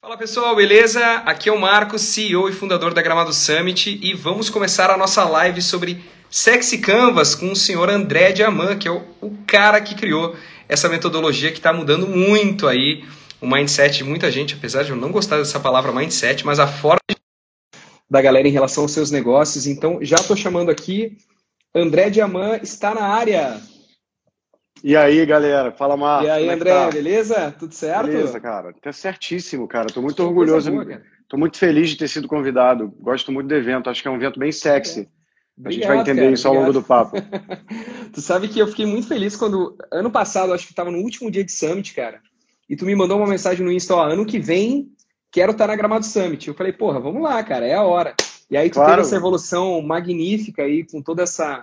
Fala pessoal, beleza? Aqui é o Marcos, CEO e fundador da Gramado Summit, e vamos começar a nossa live sobre Sexy Canvas com o senhor André Diamant, que é o cara que criou essa metodologia que está mudando muito aí o mindset de muita gente, apesar de eu não gostar dessa palavra mindset, mas a forma da galera em relação aos seus negócios. Então já estou chamando aqui, André Diamant está na área. E aí, galera? Fala, Marcos. E aí, André, tá? Beleza? Tudo certo? Beleza, cara. Tá certíssimo, cara. Tô muito orgulhoso. Tô muito feliz de ter sido convidado. Gosto muito do evento. Acho que é um evento bem sexy. Obrigado, a gente vai entender isso ao longo do papo. Tu sabe que eu fiquei muito feliz quando... Ano passado, acho que estava no último dia de Summit, cara. E tu me mandou uma mensagem no Insta, ó, ano que vem, quero estar na Gramado Summit. Eu falei, porra, vamos lá, cara, é a hora. E aí tu teve essa evolução magnífica aí, com toda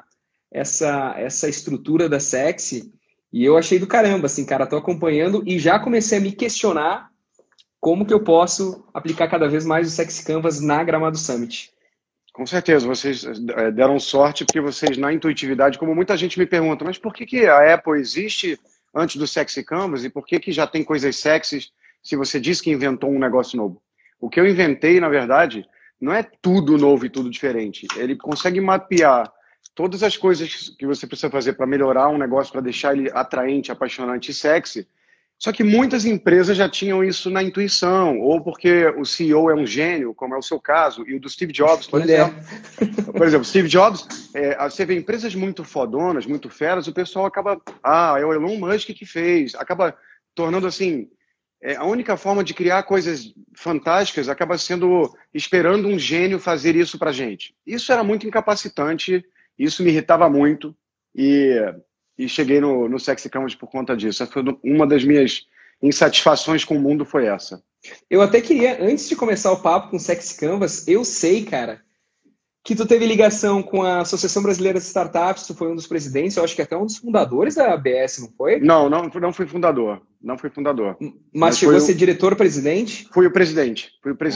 essa estrutura da Sexy. E eu achei do caramba, assim, cara, tô acompanhando e já comecei a me questionar como que eu posso aplicar cada vez mais o Sexy Canvas na Gramado Summit. Com certeza, vocês deram sorte porque vocês, na intuitividade, como muita gente me pergunta, mas por que a Apple existe antes do Sexy Canvas e por que já tem coisas sexys se você diz que inventou um negócio novo? O que eu inventei, na verdade, não é tudo novo e tudo diferente. Ele consegue mapear todas as coisas que você precisa fazer para melhorar um negócio, para deixar ele atraente, apaixonante e sexy. Só que muitas empresas já tinham isso na intuição, ou porque o CEO é um gênio, como é o seu caso, e o do Steve Jobs, por exemplo. Por exemplo, Steve Jobs, você vê empresas muito fodonas, muito feras, o pessoal acaba... é o Elon Musk que fez. Acaba tornando assim... a única forma de criar coisas fantásticas acaba sendo esperando um gênio fazer isso pra gente. Isso era muito incapacitante. Isso me irritava muito e cheguei no Sexy Canvas por conta disso. Essa foi uma das minhas insatisfações com o mundo, foi essa. Eu até queria, antes de começar o papo com o Sexy Canvas, eu sei, cara, que tu teve ligação com a Associação Brasileira de Startups, tu foi um dos presidentes, eu acho que até um dos fundadores da ABS, não foi? Não fui fundador. Não fui fundador. Mas chegou a ser diretor-presidente? Fui o presidente.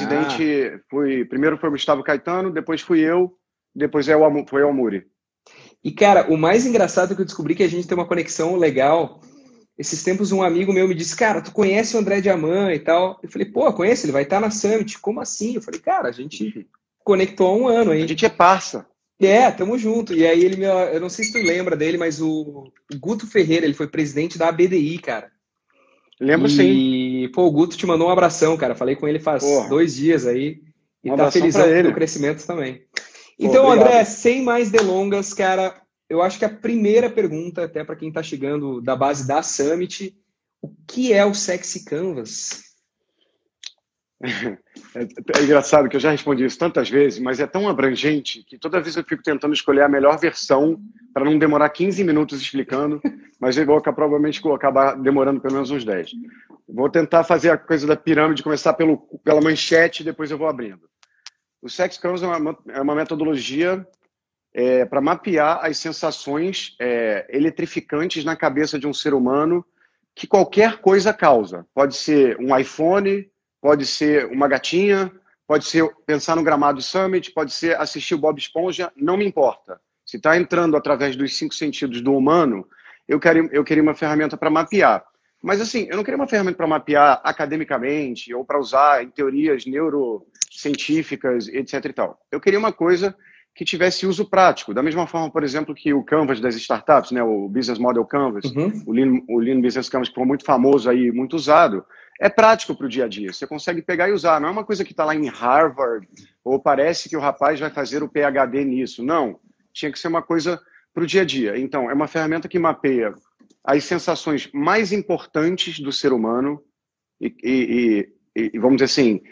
Primeiro foi o Gustavo Caetano, depois fui eu, depois foi o Almuri. E, cara, o mais engraçado é que eu descobri que a gente tem uma conexão legal. Esses tempos um amigo meu me disse, cara, tu conhece o André Diamant e tal? Eu falei, pô, conheço, ele vai estar na Summit. Como assim? Eu falei, cara, a gente conectou há um ano aí. A gente é parça. Tamo junto. E aí eu não sei se tu lembra dele, mas o Guto Ferreira, ele foi presidente da ABDI, cara. Lembro sim. E, pô, o Guto te mandou um abração, cara. Falei com ele faz 2 dias aí. E tá felizão pelo crescimento também. Então, obrigado. André, sem mais delongas, cara, eu acho que a primeira pergunta, até para quem está chegando da base da Summit, o que é o Sexy Canvas? É engraçado que eu já respondi isso tantas vezes, mas é tão abrangente que toda vez eu fico tentando escolher a melhor versão para não demorar 15 minutos explicando, mas eu vou provavelmente acabar demorando pelo menos uns 10. Vou tentar fazer a coisa da pirâmide, começar pela manchete e depois eu vou abrindo. O Sexy Canvas é uma metodologia para mapear as sensações eletrificantes na cabeça de um ser humano que qualquer coisa causa. Pode ser um iPhone, pode ser uma gatinha, pode ser pensar no Gramado Summit, pode ser assistir o Bob Esponja, não me importa. Se está entrando através dos 5 sentidos do humano, eu queria uma ferramenta para mapear. Mas assim, eu não queria uma ferramenta para mapear academicamente ou para usar em teorias neurocientíficas, etc. e tal. Eu queria uma coisa que tivesse uso prático. Da mesma forma, por exemplo, que o Canvas das startups, né, o Business Model Canvas, o Lean Business Canvas, que foi muito famoso aí, muito usado, é prático para o dia a dia. Você consegue pegar e usar. Não é uma coisa que está lá em Harvard ou parece que o rapaz vai fazer o PhD nisso. Não. Tinha que ser uma coisa para o dia a dia. Então, é uma ferramenta que mapeia as sensações mais importantes do ser humano e vamos dizer assim,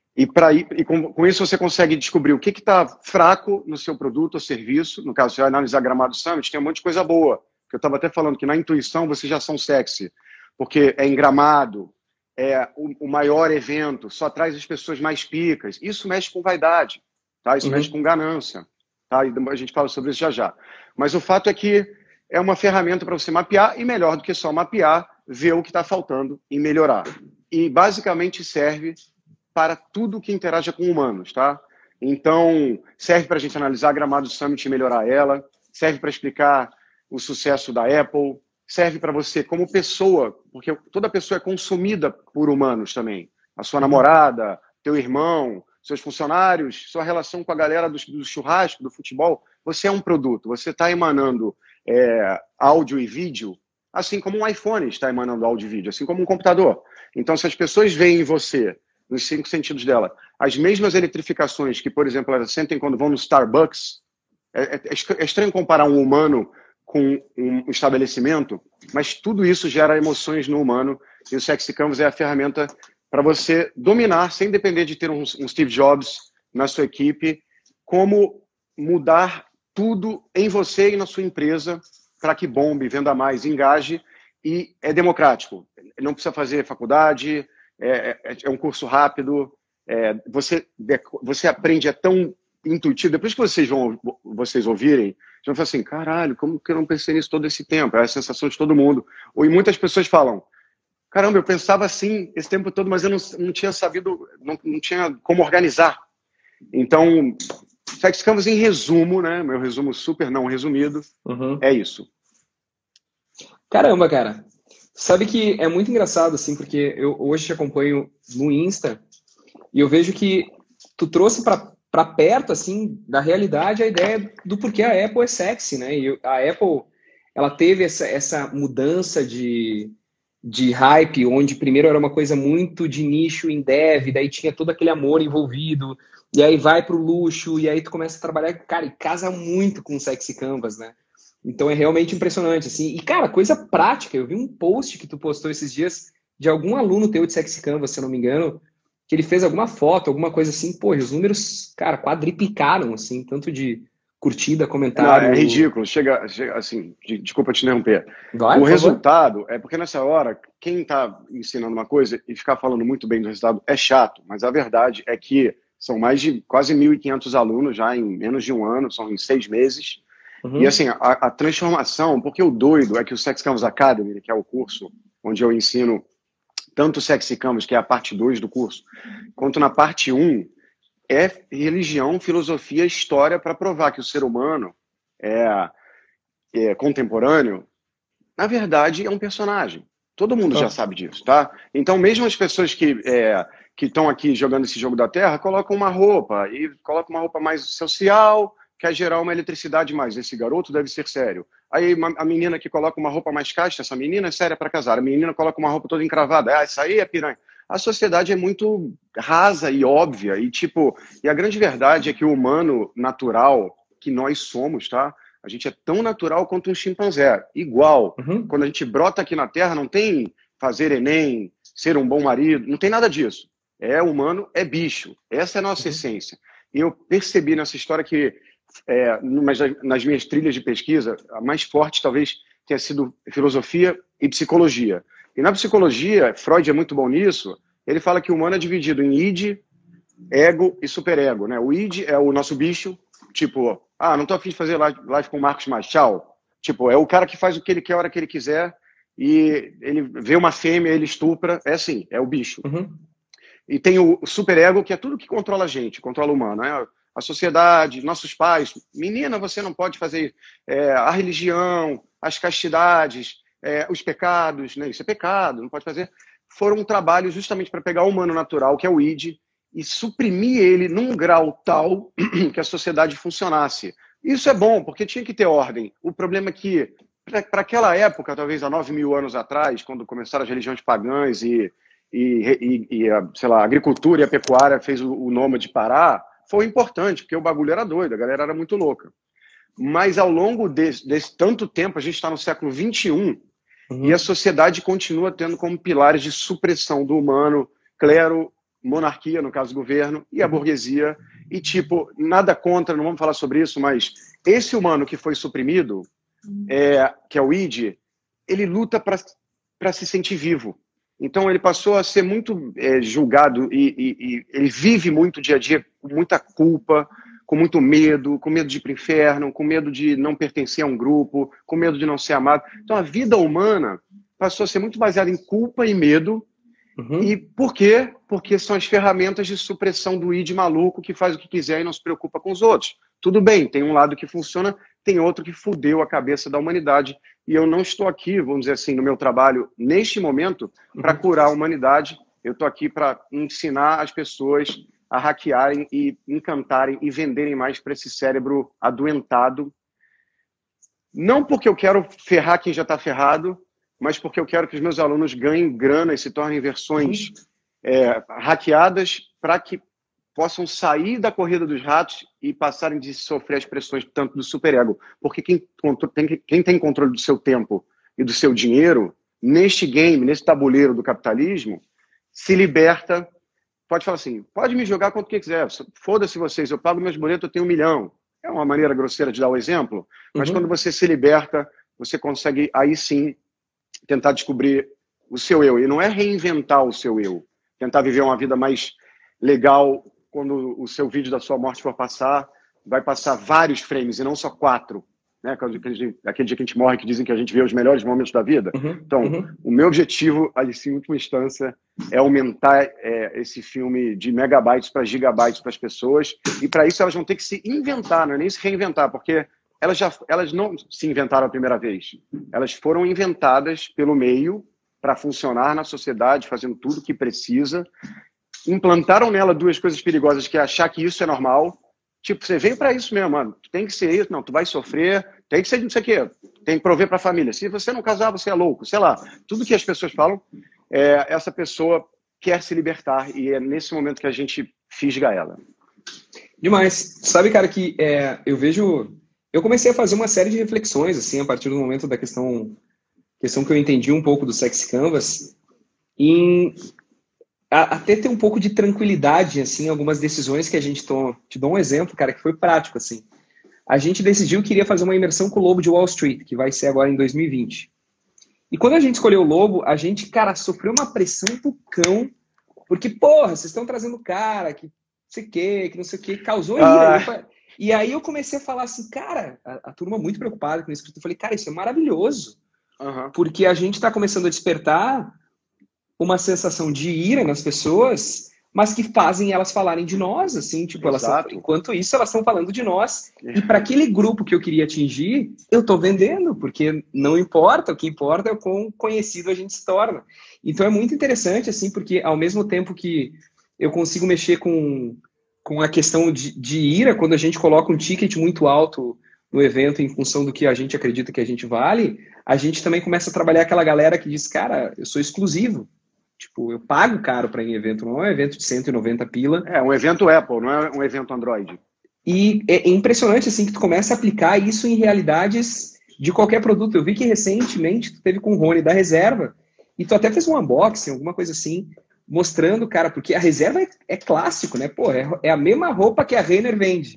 com isso você consegue descobrir o que está fraco no seu produto ou serviço. No caso, você vai analisar Gramado Summit, tem um monte de coisa boa. Eu estava até falando que na intuição vocês já são sexy, porque é em Gramado, é o maior evento, só traz as pessoas mais picas. Isso mexe com vaidade, tá? Isso mexe com ganância. Tá? E a gente fala sobre isso já já. Mas o fato é que é uma ferramenta para você mapear e, melhor do que só mapear, ver o que está faltando e melhorar. E basicamente serve para tudo que interage com humanos, tá? Então, serve para a gente analisar a Gramado Summit e melhorar ela, serve para explicar o sucesso da Apple, serve para você como pessoa, porque toda pessoa é consumida por humanos também. a sua namorada, teu irmão, seus funcionários, sua relação com a galera do churrasco, do futebol. Você é um produto, você está emanando áudio e vídeo, assim como um iPhone está emanando áudio e vídeo, assim como um computador. Então, se as pessoas veem em você, nos 5 sentidos dela, as mesmas eletrificações que, por exemplo, elas sentem quando vão no Starbucks, é estranho comparar um humano com um estabelecimento, mas tudo isso gera emoções no humano, e o Sexy Canvas é a ferramenta para você dominar, sem depender de ter um Steve Jobs na sua equipe, como mudar tudo em você e na sua empresa para que bombe, venda mais, engaje, e é democrático. Não precisa fazer faculdade, é um curso rápido, você aprende, é tão intuitivo. Depois que vocês ouvirem, vão falar assim, caralho, como que eu não pensei nisso todo esse tempo? É a sensação de todo mundo. E muitas pessoas falam, caramba, eu pensava assim esse tempo todo, mas eu não tinha sabido, não tinha como organizar. Então, Sexy Canvas em resumo, né? Meu resumo super não resumido, é isso. Caramba, cara. Sabe que é muito engraçado, assim, porque eu hoje te acompanho no Insta e eu vejo que tu trouxe para perto, assim, da realidade a ideia do porquê a Apple é sexy, né? E a Apple, ela teve essa mudança de hype, onde primeiro era uma coisa muito de nicho em dev, daí tinha todo aquele amor envolvido, e aí vai pro luxo, e aí tu começa a trabalhar, cara, e casa muito com o Sexy Canvas, né? Então é realmente impressionante, assim. E, cara, coisa prática, eu vi um post que tu postou esses dias de algum aluno teu de Sexy Canvas, se eu não me engano, que ele fez alguma foto, alguma coisa assim, pô, os números, cara, quadriplicaram, assim, tanto de curtida, comentário... Não, é ridículo, chega assim, desculpa te interromper. Vai, o resultado é porque nessa hora, quem está ensinando uma coisa e ficar falando muito bem do resultado é chato, mas a verdade é que são mais de quase 1.500 alunos já em menos de um ano, são em 6 meses. E assim, a transformação, porque o doido é que o Sexy Canvas Academy, que é o curso onde eu ensino tanto o Sexy Canvas, que é a parte 2 do curso, quanto na parte 1, é religião, filosofia, história para provar que o ser humano é contemporâneo, na verdade, é um personagem. Todo mundo já sabe disso, tá? Então, mesmo as pessoas que estão aqui jogando esse jogo da Terra, colocam uma roupa, e colocam uma roupa mais social, quer gerar uma eletricidade mais. Esse garoto deve ser sério. Aí a menina que coloca uma roupa mais casta, essa menina é séria para casar. A menina coloca uma roupa toda encravada. Essa aí é piranha. A sociedade é muito rasa e óbvia. E a grande verdade é que o humano natural, que nós somos, tá? A gente é tão natural quanto um chimpanzé. Igual. Quando a gente brota aqui na Terra, não tem fazer Enem, ser um bom marido, não tem nada disso. É humano, é bicho. Essa é a nossa essência. E eu percebi nessa história que nas minhas trilhas de pesquisa, a mais forte talvez tenha sido filosofia e psicologia. E na psicologia, Freud é muito bom nisso, ele fala que o humano é dividido em id, ego e superego, né? O id é o nosso bicho, tipo, não tô afim de fazer live com o Marcos mais, tchau. Tipo, é o cara que faz o que ele quer a hora que ele quiser e ele vê uma fêmea, ele estupra, é assim, é o bicho. E tem o superego, que é tudo que controla a gente, controla o humano, né? A sociedade, nossos pais, menina, você não pode fazer a religião, as castidades, os pecados, né? Isso é pecado, não pode fazer. Foram um trabalho justamente para pegar o humano natural, que é o id, e suprimir ele num grau tal que a sociedade funcionasse. Isso é bom, porque tinha que ter ordem. O problema é que, para aquela época, talvez há 9.000 anos atrás, quando começaram as religiões pagãs sei lá, a agricultura e a pecuária fez o nômade parar, foi importante, porque o bagulho era doido, a galera era muito louca. Mas ao longo desse tanto tempo, a gente está no século XXI, e a sociedade continua tendo como pilares de supressão do humano, clero, monarquia, no caso governo, e a burguesia. E tipo, nada contra, não vamos falar sobre isso, mas esse humano que foi suprimido, que é o id, ele luta para se sentir vivo. Então ele passou a ser muito julgado e ele vive muito dia a dia com muita culpa, com muito medo, com medo de ir para o inferno, com medo de não pertencer a um grupo, com medo de não ser amado. Então a vida humana passou a ser muito baseada em culpa e medo. E por quê? Porque são as ferramentas de supressão do id maluco que faz o que quiser e não se preocupa com os outros. Tudo bem, tem um lado que funciona, tem outro que fudeu a cabeça da humanidade. E eu não estou aqui, vamos dizer assim, no meu trabalho, neste momento, para curar a humanidade. Eu estou aqui para ensinar as pessoas a hackearem e encantarem e venderem mais para esse cérebro adoentado. Não porque eu quero ferrar quem já está ferrado, mas porque eu quero que os meus alunos ganhem grana e se tornem versões hackeadas para que possam sair da corrida dos ratos e passarem de sofrer as pressões tanto do superego. Porque quem tem controle do seu tempo e do seu dinheiro, neste game, nesse tabuleiro do capitalismo, se liberta, pode falar assim, pode me jogar quanto que quiser, foda-se vocês, eu pago meus boletos, eu tenho 1 milhão. É uma maneira grosseira de dar o exemplo, mas quando você se liberta, você consegue, aí sim, tentar descobrir o seu eu. E não é reinventar o seu eu, tentar viver uma vida mais legal. Quando o seu vídeo da sua morte for passar, vai passar vários frames e não só 4. Né? Aquele dia que a gente morre, que dizem que a gente vê os melhores momentos da vida. Então, o meu objetivo, ali, em última instância, é aumentar esse filme de megabytes para gigabytes para as pessoas. E para isso elas vão ter que se inventar, não é nem se reinventar, porque elas não se inventaram a primeira vez. Elas foram inventadas pelo meio para funcionar na sociedade, fazendo tudo o que precisa. Implantaram nela 2 coisas perigosas, que é achar que isso é normal. Tipo, você veio para isso mesmo, mano. Tu tem que ser isso, não, tu vai sofrer, tem que ser não sei o quê, tem que prover para a família. Se você não casar, você é louco, sei lá. Tudo que as pessoas falam, essa pessoa quer se libertar e é nesse momento que a gente fisga ela. Demais. Sabe, cara, que eu comecei a fazer uma série de reflexões, assim, a partir do momento da questão que eu entendi um pouco do Sexy Canvas, até ter um pouco de tranquilidade, assim, em algumas decisões que a gente toma. Te dou um exemplo, cara, que foi prático, assim. A gente decidiu que iria fazer uma imersão com o Lobo de Wall Street, que vai ser agora em 2020. E quando a gente escolheu o Lobo, a gente, cara, sofreu uma pressão do cão, porque, porra, vocês estão trazendo cara, que não sei o que, causou ira. E aí eu comecei a falar assim, cara, a turma muito preocupada com isso, eu falei, cara, isso é maravilhoso, porque a gente está começando a despertar uma sensação de ira nas pessoas, mas que fazem elas falarem de nós, assim, tipo, enquanto isso elas estão falando de nós, e para aquele grupo que eu queria atingir, eu estou vendendo, porque não importa, o que importa é o quão conhecido a gente se torna. Então é muito interessante, assim, porque ao mesmo tempo que eu consigo mexer com a questão de ira, quando a gente coloca um ticket muito alto no evento em função do que a gente acredita que a gente vale, a gente também começa a trabalhar aquela galera que diz, cara, eu sou exclusivo. Tipo, eu pago caro para ir em evento, não é um evento de 190 pila. É um evento Apple, não é um evento Android. E é impressionante, assim, que tu começa a aplicar isso em realidades de qualquer produto. Eu vi que recentemente tu teve com o Rony da Reserva, e tu até fez um unboxing, alguma coisa assim, mostrando, cara, porque a Reserva é clássico, né? Pô, é a mesma roupa que a Renner vende.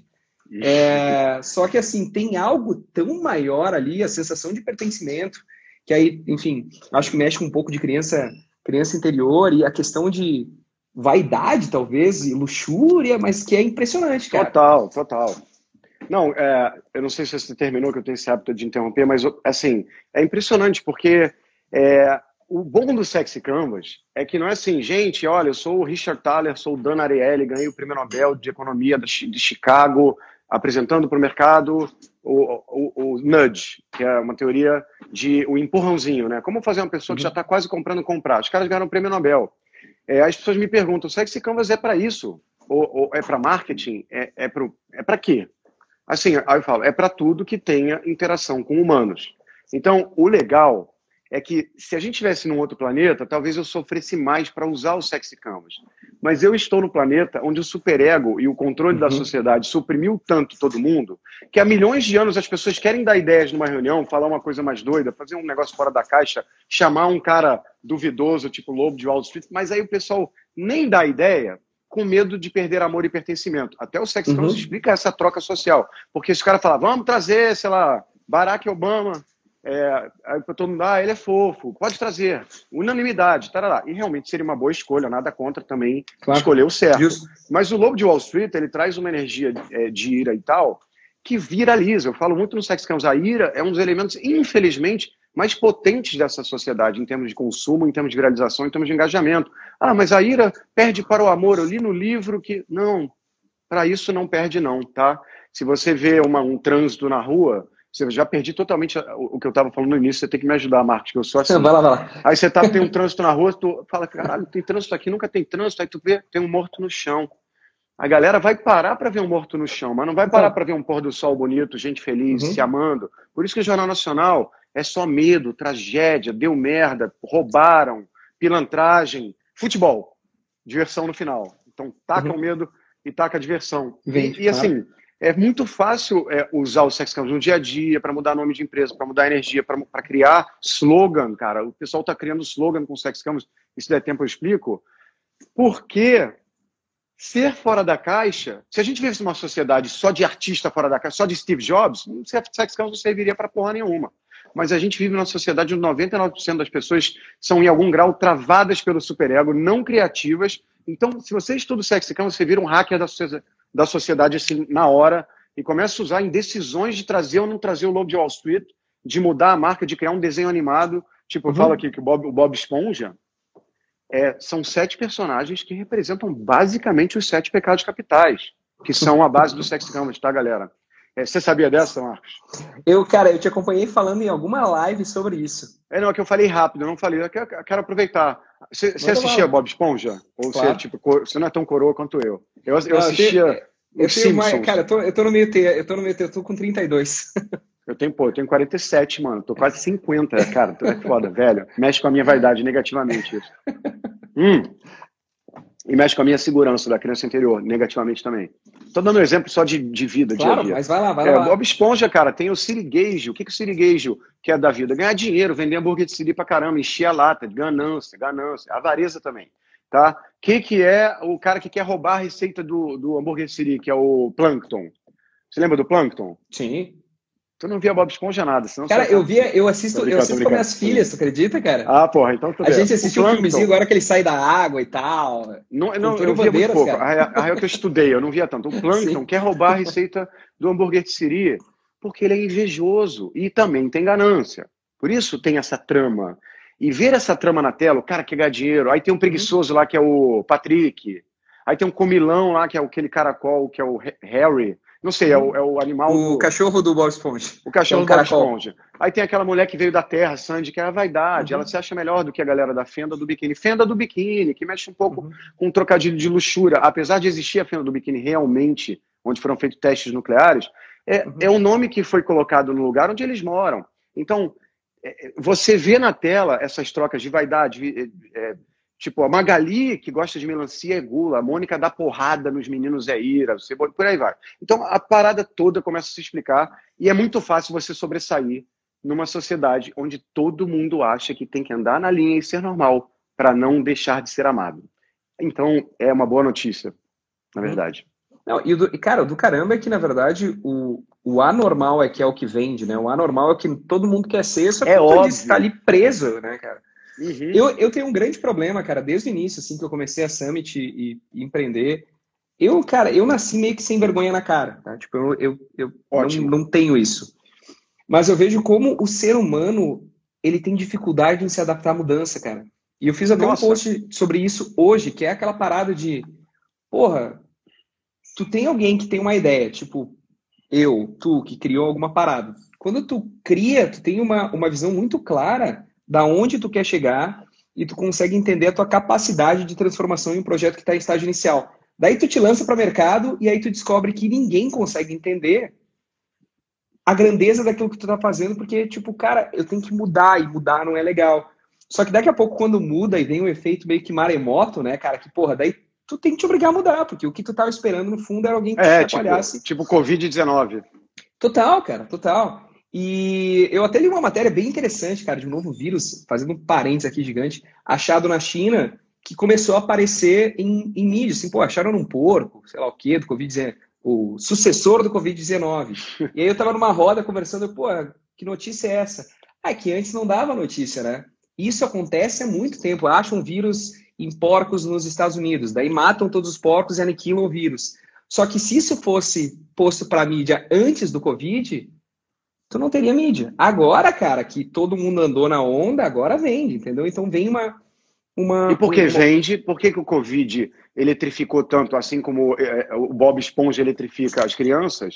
Só que, assim, tem algo tão maior ali, a sensação de pertencimento, que aí, enfim, acho que mexe com um pouco de criança interior e a questão de vaidade, talvez, e luxúria, mas que é impressionante, cara. Total. Não, eu não sei se você terminou, que eu tenho esse hábito de interromper, mas, assim, é impressionante, porque o bom do Sexy Canvas é que não é assim, gente, olha, eu sou o Richard Thaler, sou o Dan Ariely, ganhei o Prêmio Nobel de Economia de Chicago, apresentando para o mercado o nudge, que é uma teoria de o empurrãozinho, né? Como fazer uma pessoa que já está quase comprando comprar? Os caras ganharam o Prêmio Nobel. As pessoas me perguntam, será que esse Canvas é para isso? Ou é para marketing? É para quê? Assim, aí eu falo, é para tudo que tenha interação com humanos. Então, o legal é que se a gente estivesse num outro planeta, talvez eu sofresse mais para usar o Sexy Canvas. Mas eu estou no planeta onde o superego e o controle da sociedade suprimiu tanto todo mundo, que há milhões de anos as pessoas querem dar ideias numa reunião, falar uma coisa mais doida, fazer um negócio fora da caixa, chamar um cara duvidoso, tipo Lobo de Wall Street, mas aí o pessoal nem dá ideia com medo de perder amor e pertencimento. Até o Sexy Canvas explica essa troca social. Porque se o cara falar, vamos trazer, sei lá, Barack Obama... aí todo mundo, ele é fofo, pode trazer, unanimidade, tarará. E realmente seria uma boa escolha, nada contra também escolher o certo. Justo. Mas o Lobo de Wall Street, ele traz uma energia de ira e tal, que viraliza. Eu falo muito no Sexy Canvas, a ira é um dos elementos, infelizmente, mais potentes dessa sociedade, em termos de consumo, em termos de viralização, em termos de engajamento. Mas a ira perde para o amor. Eu li no livro que... Não, para isso não perde não, tá? Se você vê um trânsito na rua... Você já perdi totalmente o que eu estava falando no início, você tem que me ajudar, Marcos, que eu sou assim. Não, vai lá, vai lá. Aí você tem um trânsito na rua, tu fala, caralho, tem trânsito aqui, nunca tem trânsito, aí tu vê, tem um morto no chão. A galera vai parar para ver um morto no chão, mas não vai parar para ver um pôr do sol bonito, gente feliz, se amando. Por isso que o Jornal Nacional é só medo, tragédia, deu merda, roubaram, pilantragem, futebol, diversão no final. Então taca o medo e taca a diversão. E assim, é muito fácil usar o Sex Campus no dia a dia para mudar nome de empresa, para mudar energia, para criar slogan, cara. O pessoal está criando slogan com o Sex Campus, e se der tempo eu explico. Porque ser fora da caixa, se a gente vivesse numa sociedade só de artista fora da caixa, só de Steve Jobs, o Sex Campus não serviria para porra nenhuma. Mas a gente vive numa sociedade onde 99% das pessoas são, em algum grau, travadas pelo superego, não criativas. Então, se você estuda o Sex Campus, você vira um hacker da sociedade assim, na hora, e começa a usar em decisões de trazer ou não trazer o Lobo de Wall Street, de mudar a marca, de criar um desenho animado. Tipo, eu falo aqui que o Bob Esponja são 7 personagens que representam basicamente os 7 pecados capitais, que são a base do Sex Campus, tá, galera? Você sabia dessa, Marcos? Cara, eu te acompanhei falando em alguma live sobre isso. Não, é que eu falei rápido, eu não falei. Eu quero aproveitar. Você assistia Bob Esponja? Ou claro. Você não é tão coroa quanto eu? Eu assistia os Simpsons. Cara, eu tô no meio termo, eu tô com 32. Eu tenho 47, mano. Tô quase 50, cara. Tu é foda, velho. Mexe com a minha vaidade negativamente isso. E mexe com a minha segurança da criança interior, negativamente também. Tô dando um exemplo só de vida, claro, dia a dia. Mas vai lá. Bob Esponja, cara, tem o siriguejo. O que o siriguejo quer da vida? Ganhar dinheiro, vender hambúrguer de siri pra caramba, encher a lata, ganância, avareza também. Tá? Que é o cara que quer roubar a receita do hambúrguer de siri, que é o Plankton. Você lembra do Plankton? Sim. Tu não via Bob Esponja nada, senão... Cara, eu assisto com minhas filhas, tu acredita, cara? Ah, porra, então tu vê. A gente assistiu um filmezinho agora que ele sai da água e tal. Não, eu via muito pouco. A real que eu estudei, eu não via tanto. O Plankton quer roubar a receita do hambúrguer de siri porque ele é invejoso e também tem ganância. Por isso tem essa trama. E ver essa trama na tela, o cara quer ganhar dinheiro, aí tem um preguiçoso lá que é o Patrick, aí tem um comilão lá que é aquele caracol que é o Harry. Não sei, é o animal... O cachorro do Bob Esponja. O cachorro do Bob Esponja. Aí tem aquela mulher que veio da Terra, Sandy, que é a vaidade. Ela se acha melhor do que a galera da Fenda do Biquíni. Fenda do Biquíni, que mexe um pouco com um trocadilho de luxúria. Apesar de existir a Fenda do Biquíni realmente, onde foram feitos testes nucleares, é um nome que foi colocado no lugar onde eles moram. Então, você vê na tela essas trocas de vaidade... Tipo, a Magali, que gosta de melancia, é gula. A Mônica dá porrada nos meninos, é ira. Por aí vai. Então, a parada toda começa a se explicar e é muito fácil você sobressair numa sociedade onde todo mundo acha que tem que andar na linha e ser normal para não deixar de ser amado. Então, é uma boa notícia, na verdade. Não, cara, o do caramba é que, na verdade, o anormal é que é o que vende, né? O anormal é o que todo mundo quer ser, só que óbvio. Está ali preso, né, cara? Eu tenho um grande problema, cara, desde o início, assim, que eu comecei a Summit e empreender. Eu nasci meio que sem vergonha na cara, tá? Tipo, eu não tenho isso. Mas eu vejo como o ser humano, ele tem dificuldade em se adaptar à mudança, cara. E eu fiz até um post sobre isso hoje, que é aquela parada de, porra, tu tem alguém que tem uma ideia, tipo, tu, que criou alguma parada. Quando tu cria, tu tem uma visão muito clara da onde tu quer chegar e tu consegue entender a tua capacidade de transformação em um projeto que está em estágio inicial. Daí tu te lança para o mercado e aí tu descobre que ninguém consegue entender a grandeza daquilo que tu tá fazendo, porque, tipo, cara, eu tenho que mudar, e mudar não é legal. Só que daqui a pouco, quando muda e vem um efeito meio que maremoto, né, cara, que, porra, daí tu tem que te obrigar a mudar, porque o que tu tava esperando, no fundo, era alguém que te atrapalhasse. Tipo Covid-19. Total, cara, total. E eu até li uma matéria bem interessante, cara, de um novo vírus, fazendo um parênteses aqui gigante, achado na China, que começou a aparecer em mídia, assim, pô, acharam num porco, sei lá o quê, do Covid-19, o sucessor do Covid-19. E aí eu tava numa roda conversando, pô, que notícia é essa? Que antes não dava notícia, né? Isso acontece há muito tempo, acham vírus em porcos nos Estados Unidos, daí matam todos os porcos e aniquilam o vírus. Só que se isso fosse posto pra mídia antes do Covid, tu não teria mídia. Agora, cara, que todo mundo andou na onda, agora vende, entendeu? Então vem uma... E por que vende? Por que o Covid eletrificou tanto, assim como o Bob Esponja eletrifica as crianças?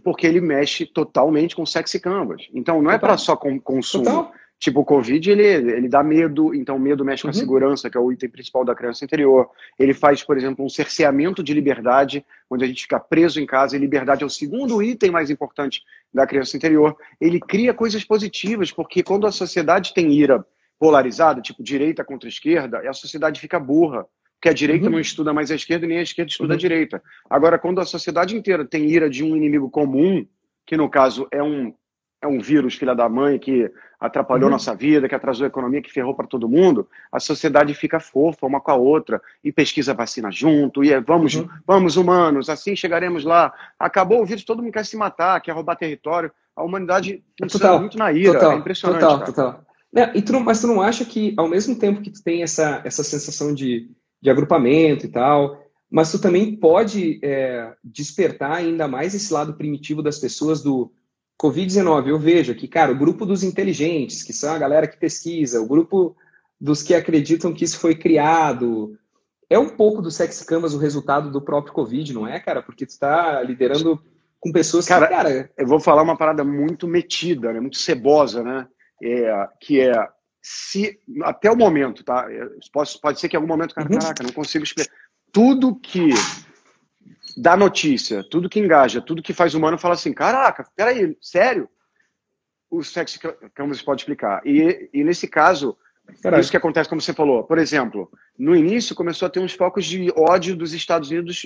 porque ele mexe totalmente com sexy canvas. Então, não é para só consumo. Total. Tipo, o Covid, ele dá medo, então o medo mexe com a segurança, que é o item principal da criança interior. Ele faz, por exemplo, um cerceamento de liberdade, onde a gente fica preso em casa, e liberdade é o segundo item mais importante da criança interior. Ele cria coisas positivas, porque quando a sociedade tem ira polarizada, tipo direita contra esquerda, a sociedade fica burra, porque a direita não estuda mais a esquerda, nem a esquerda estuda a direita. Agora, quando a sociedade inteira tem ira de um inimigo comum, que no caso é um vírus, filha da mãe, que atrapalhou nossa vida, que atrasou a economia, que ferrou para todo mundo, a sociedade fica fofa uma com a outra, e pesquisa vacina junto, e vamos humanos, assim chegaremos lá. Acabou o vírus, todo mundo quer se matar, quer roubar território. A humanidade funciona muito na ira, é impressionante. Total. Mas tu não acha que, ao mesmo tempo que tu tem essa sensação de agrupamento e tal, mas tu também pode despertar ainda mais esse lado primitivo das pessoas do Covid-19, eu vejo que, cara, o grupo dos inteligentes, que são a galera que pesquisa, o grupo dos que acreditam que isso foi criado, é um pouco do Sexy Canvas o resultado do próprio Covid, não é, cara? Porque tu tá liderando com pessoas que, cara... Eu vou falar uma parada muito metida, né? Muito cebosa, né? Se até o momento, tá? Pode ser que em algum momento, cara, caraca, não consigo explicar. Tudo que dá notícia, tudo que engaja, tudo que faz humano fala assim, caraca, peraí, sério? O Sexy Canvas pode explicar. E nesse caso, isso que acontece, como você falou, por exemplo, no início começou a ter uns focos de ódio dos Estados Unidos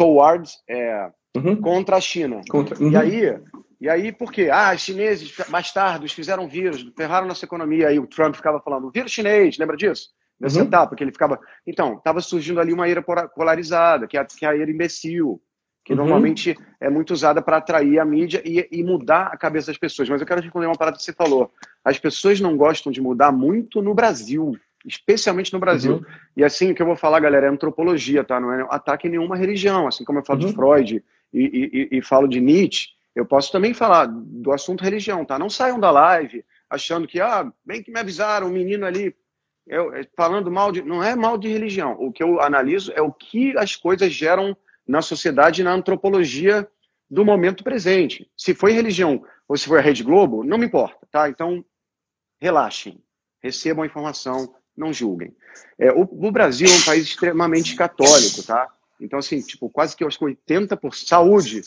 contra a China. E aí, por quê? Os chineses, bastardos, fizeram vírus, ferraram nossa economia. Aí o Trump ficava falando, vírus chinês, lembra disso? Nessa etapa, que ele ficava... Então, estava surgindo ali uma ira polarizada, que é a ira imbecil, que normalmente é muito usada para atrair a mídia e mudar a cabeça das pessoas. Mas eu quero responder uma parada que você falou. As pessoas não gostam de mudar muito no Brasil, especialmente no Brasil. E assim, o que eu vou falar, galera, é antropologia, tá? Não é ataque em nenhuma religião. Assim como eu falo de Freud e falo de Nietzsche, eu posso também falar do assunto religião, tá? Não saiam da live achando que, bem que me avisaram, um menino ali... falando mal de... Não é mal de religião. O que eu analiso é o que as coisas geram na sociedade e na antropologia do momento presente. Se foi religião ou se foi a Rede Globo, não me importa, tá? Então, relaxem. Recebam a informação, não julguem. O Brasil é um país extremamente católico, tá? Então, assim, tipo, quase que eu acho que 80%... Saúde!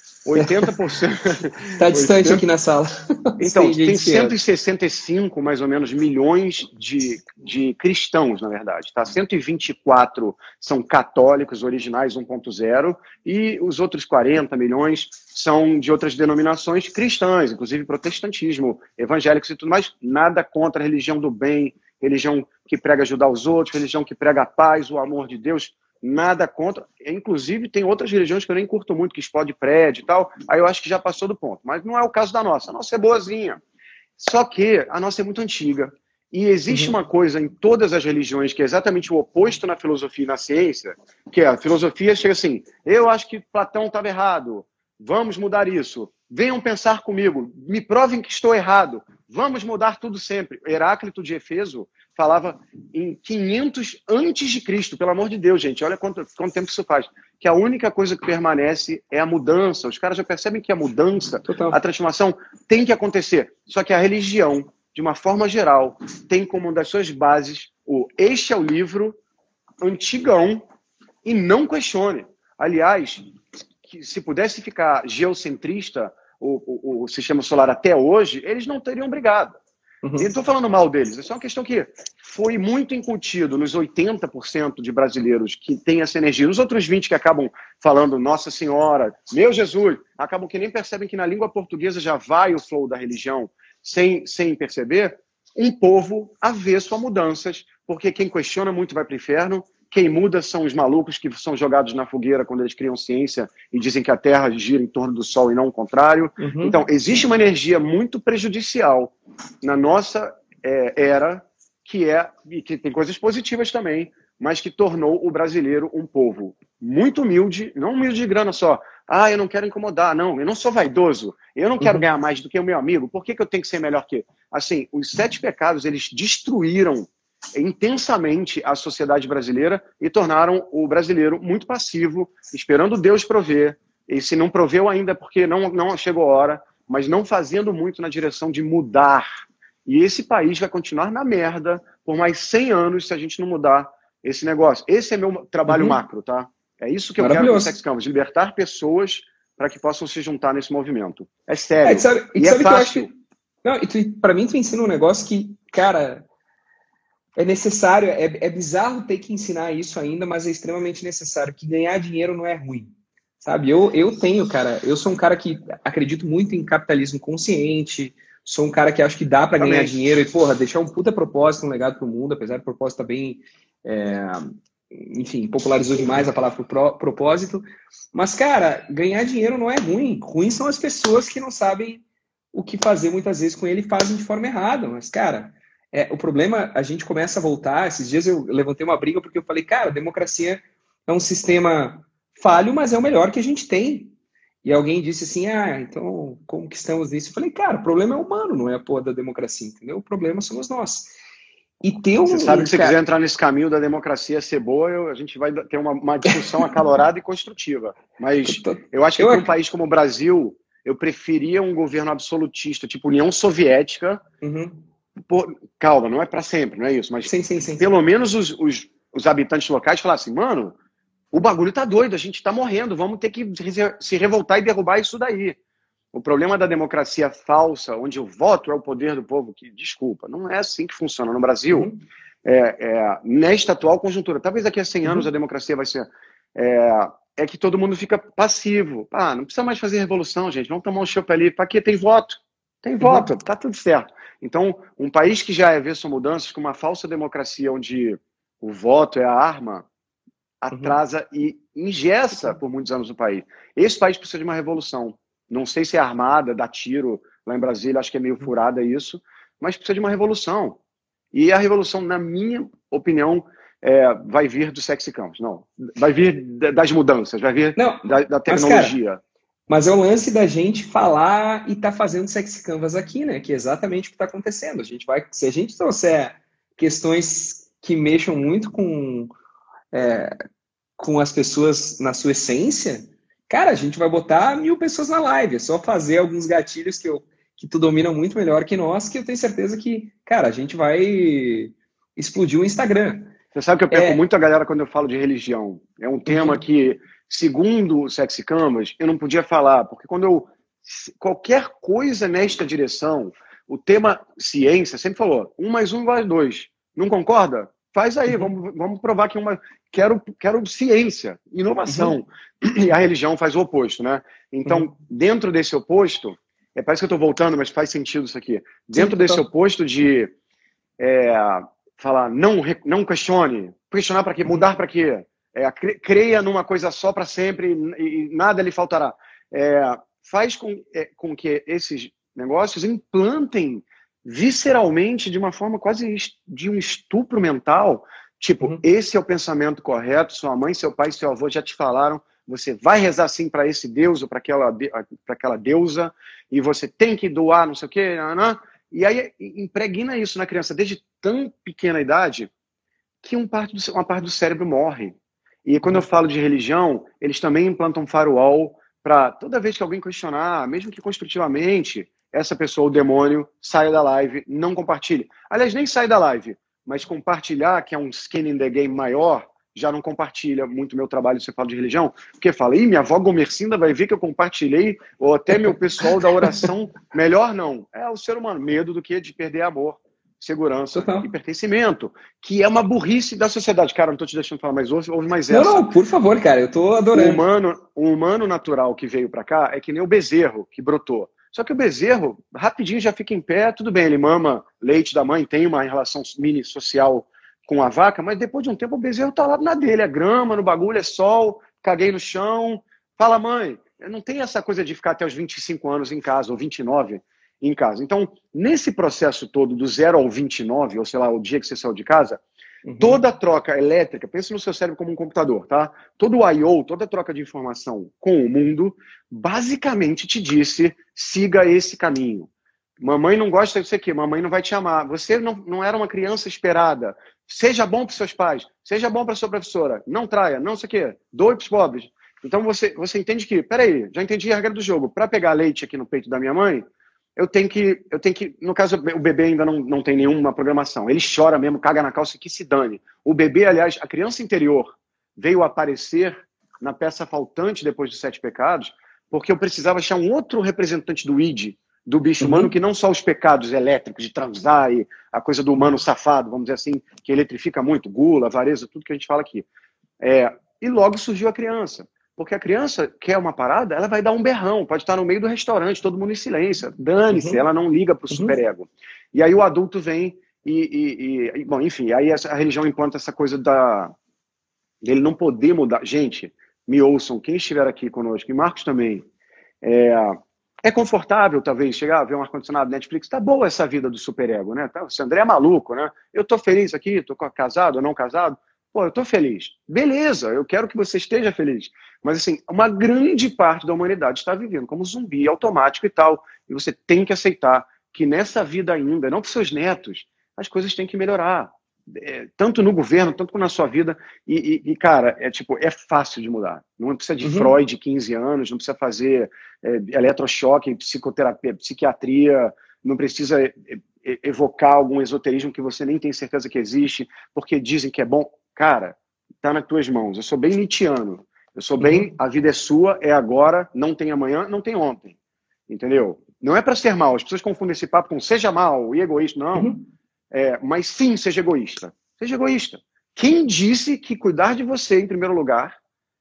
80%... Tá distante 80... aqui na sala. Então, tem 165, mais ou menos, milhões de cristãos, na verdade. Tá? 124 são católicos originais 1.0 e os outros 40 milhões são de outras denominações cristãs, inclusive protestantismo, evangélicos e tudo mais. Nada contra a religião do bem, religião que prega ajudar os outros, religião que prega a paz, o amor de Deus. Nada contra, inclusive tem outras religiões que eu nem curto muito, que explode prédio e tal, aí eu acho que já passou do ponto, mas não é o caso da nossa, a nossa é boazinha, só que a nossa é muito antiga, e existe uma coisa em todas as religiões que é exatamente o oposto na filosofia e na ciência, que é a filosofia chega assim, eu acho que Platão estava errado, vamos mudar isso, venham pensar comigo, me provem que estou errado, vamos mudar tudo sempre. Heráclito de Éfeso falava em 500 antes de Cristo, pelo amor de Deus, gente, olha quanto tempo isso faz, que a única coisa que permanece é a mudança. Os caras já percebem que a mudança, a transformação tem que acontecer. Só que a religião, de uma forma geral, tem como uma das suas bases este é o livro antigão e não questione. Aliás, que se pudesse ficar geocentrista o sistema solar até hoje, eles não teriam brigado. Eu não estou falando mal deles, é só uma questão que foi muito incutido nos 80% de brasileiros que têm essa energia. Os outros 20% que acabam falando Nossa Senhora, meu Jesus, acabam que nem percebem que na língua portuguesa já vai o flow da religião sem perceber. Um povo avesso a mudanças, porque quem questiona muito vai para o inferno, quem muda são os malucos que são jogados na fogueira quando eles criam ciência e dizem que a Terra gira em torno do Sol e não o contrário. Então, existe uma energia muito prejudicial na nossa era, e que tem coisas positivas também, mas que tornou o brasileiro um povo muito humilde, não humilde de grana só. Eu não quero incomodar, não, eu não sou vaidoso, eu não quero ganhar mais do que o meu amigo, por que eu tenho que ser melhor que ele? Assim, os 7 pecados, eles destruíram intensamente a sociedade brasileira e tornaram o brasileiro muito passivo, esperando Deus prover, e se não proveu ainda porque não chegou a hora, mas não fazendo muito na direção de mudar. E esse país vai continuar na merda por mais 100 anos se a gente não mudar esse negócio. Esse é meu trabalho macro, tá? É isso que eu quero com o Sex Canvas, libertar pessoas para que possam se juntar nesse movimento. É sério. E é fácil. Para mim, tu ensina um negócio que, cara, é necessário, é bizarro ter que ensinar isso ainda, mas é extremamente necessário, que ganhar dinheiro não é ruim, sabe? Eu sou um cara que acredito muito em capitalismo consciente, sou um cara que acho que dá para ganhar dinheiro e, porra, deixar um puta propósito, um legado pro mundo, apesar do propósito tá bem, enfim, popularizou demais a palavra propósito, mas, cara, ganhar dinheiro não é ruim, ruim são as pessoas que não sabem o que fazer muitas vezes com ele e fazem de forma errada, mas, cara... o problema, a gente começa a voltar. Esses dias eu levantei uma briga porque eu falei, cara, a democracia é um sistema falho, mas é o melhor que a gente tem. E alguém disse assim, então como que estamos nisso? Eu falei, cara, o problema é humano, não é a porra da democracia, entendeu? O problema somos nós. E ter Você sabe que se você quiser entrar nesse caminho da democracia ser boa, a gente vai ter uma discussão acalorada e construtiva. Mas eu acho que para um país como o Brasil, eu preferia um governo absolutista, tipo União Soviética. Calma, não é para sempre, não é isso, mas sim. Pelo menos os habitantes locais falassem, mano, o bagulho tá doido, a gente tá morrendo, vamos ter que se revoltar e derrubar isso daí. O problema da democracia falsa, onde o voto é o poder do povo, que, desculpa, não é assim que funciona no Brasil, nesta atual conjuntura. Talvez daqui a 100 anos a democracia vai ser... É que todo mundo fica passivo. Não precisa mais fazer revolução, gente, vamos tomar um chopp ali. Para quê? Tem voto. Tem voto, tá tudo certo. Então, um país que já é avesso a mudanças, com uma falsa democracia onde o voto é a arma, atrasa e engessa por muitos anos o país. Esse país precisa de uma revolução. Não sei se é armada, dá tiro. Lá em Brasília, acho que é meio furada isso, mas precisa de uma revolução. E a revolução, na minha opinião, vai vir do Sexy Canvas. Não, vai vir das mudanças, vai vir da tecnologia. Mas é o lance da gente falar e tá fazendo Sexy Canvas aqui, né? Que é exatamente o que está acontecendo. Se a gente trouxer questões que mexam muito com as pessoas na sua essência, cara, a gente vai botar 1000 pessoas na live. É só fazer alguns gatilhos que tu domina muito melhor que nós, que eu tenho certeza que, cara, a gente vai explodir o Instagram. Você sabe que eu perco muito a galera quando eu falo de religião. É um tema que... Segundo o Sexy Canvas, eu não podia falar, porque qualquer coisa nesta direção, o tema ciência sempre falou, 1 mais 1 igual a 2. Não concorda? Faz aí, vamos provar que quero ciência, inovação. E a religião faz o oposto, né? Então, dentro desse oposto, parece que eu estou voltando, mas faz sentido isso aqui. Dentro desse oposto de falar, não questione, questionar para quê? Mudar para quê? Creia numa coisa só para sempre e nada lhe faltará. Faz com que esses negócios implantem visceralmente de uma forma quase de um estupro mental. Tipo, esse é o pensamento correto, sua mãe, seu pai, seu avô já te falaram, você vai rezar assim para esse deus ou para aquela deusa e você tem que doar não sei o quê. E aí impregna isso na criança desde tão pequena idade que uma parte do cérebro morre. E quando eu falo de religião, eles também implantam um firewall para toda vez que alguém questionar, mesmo que construtivamente, essa pessoa, o demônio, saia da live, não compartilhe. Aliás, nem sai da live, mas compartilhar, que é um skin in the game maior, já não compartilha muito meu trabalho se você fala de religião, porque fala, minha avó Gomercinda vai ver que eu compartilhei, ou até meu pessoal da oração, melhor não. É o ser humano, medo do que de perder amor, segurança e pertencimento, que é uma burrice da sociedade. Cara, não tô te deixando falar mais ouve mais essa. Não, por favor, cara, eu tô adorando. O humano natural que veio para cá é que nem o bezerro que brotou. Só que o bezerro, rapidinho já fica em pé, tudo bem, ele mama leite da mãe, tem uma relação mini social com a vaca, mas depois de um tempo o bezerro tá lá na dele, é grama no bagulho, é sol, caguei no chão. Fala, mãe, não tem essa coisa de ficar até os 25 anos em casa, ou 29 em casa. Então, nesse processo todo, do 0 ao 29, ou sei lá, o dia que você saiu de casa, toda troca elétrica, pense no seu cérebro como um computador, tá? Todo o I/O, toda troca de informação com o mundo, basicamente te disse, siga esse caminho. Mamãe não gosta de você aqui, mamãe não vai te amar. Você não era uma criança esperada. Seja bom para seus pais, seja bom para sua professora. Não traia, não sei o quê. Doe para os pobres. Então você entende que, peraí, já entendi a regra do jogo. Para pegar leite aqui no peito da minha mãe, eu tenho que, no caso, o bebê ainda não tem nenhuma programação. Ele chora mesmo, caga na calça, que se dane. O bebê, aliás, a criança interior veio aparecer na peça faltante depois dos 7 pecados, porque eu precisava achar um outro representante do id, do bicho humano, que não só os pecados elétricos de transar e a coisa do humano safado, vamos dizer assim, que eletrifica muito, gula, avareza, tudo que a gente fala aqui. E logo surgiu a criança. Porque a criança quer uma parada, ela vai dar um berrão, pode estar no meio do restaurante, todo mundo em silêncio, dane-se, ela não liga para o superego. E aí o adulto vem bom, enfim, aí a religião implanta essa coisa dele não poder mudar. Gente, me ouçam, quem estiver aqui conosco, e Marcos também, é confortável, talvez, chegar a ver um ar-condicionado Netflix, tá boa essa vida do superego, né? O André é maluco, né? Eu tô feliz aqui, tô casado ou não casado, pô, eu tô feliz. Beleza, eu quero que você esteja feliz. Mas, assim, uma grande parte da humanidade está vivendo como zumbi automático e tal. E você tem que aceitar que nessa vida ainda, não para seus netos, as coisas têm que melhorar. Tanto no governo, tanto na sua vida. Cara, é fácil de mudar. Não precisa de Freud de 15 anos, não precisa fazer eletrochoque, psicoterapia, psiquiatria, não precisa evocar algum esoterismo que você nem tem certeza que existe, porque dizem que é bom. Cara, tá nas tuas mãos. Eu sou bem nietzschiano. Eu sou bem, a vida é sua, é agora, não tem amanhã, não tem ontem. Entendeu? Não é para ser mal. As pessoas confundem esse papo com seja mal e egoísta. Não. Mas sim, seja egoísta. Seja egoísta. Quem disse que cuidar de você, em primeiro lugar,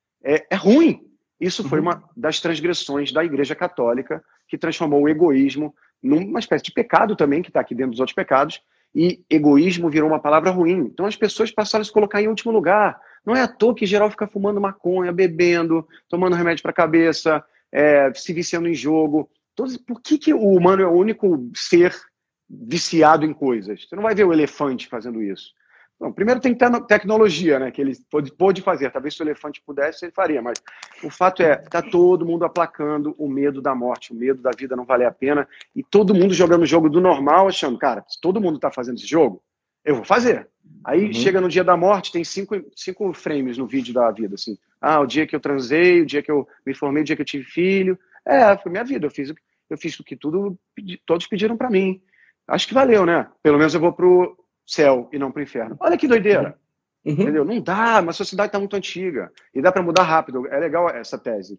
é ruim? Isso foi uma das transgressões da Igreja Católica, que transformou o egoísmo numa espécie de pecado também, que está aqui dentro dos outros pecados, e egoísmo virou uma palavra ruim. Então as pessoas passaram a se colocar em último lugar. Não é à toa que geral fica fumando maconha, bebendo, tomando remédio para a cabeça, se viciando em jogo. Por que o humano é o único ser viciado em coisas? Você não vai ver o elefante fazendo isso. Bom, primeiro tem que ter tecnologia, né, que ele pôde fazer. Talvez se o elefante pudesse, ele faria. Mas o fato tá todo mundo aplacando o medo da morte, o medo da vida não valer a pena. E todo mundo jogando o jogo do normal, achando, cara, se todo mundo está fazendo esse jogo, eu vou fazer. Aí chega no dia da morte, tem 5 frames no vídeo da vida, assim. O dia que eu transei, o dia que eu me formei, o dia que eu tive filho. Foi minha vida, eu fiz o que todos pediram para mim. Acho que valeu, né? Pelo menos eu vou pro céu e não pro inferno. Olha que doideira. Entendeu? Não dá, mas a sociedade tá muito antiga. E dá para mudar rápido. É legal essa tese.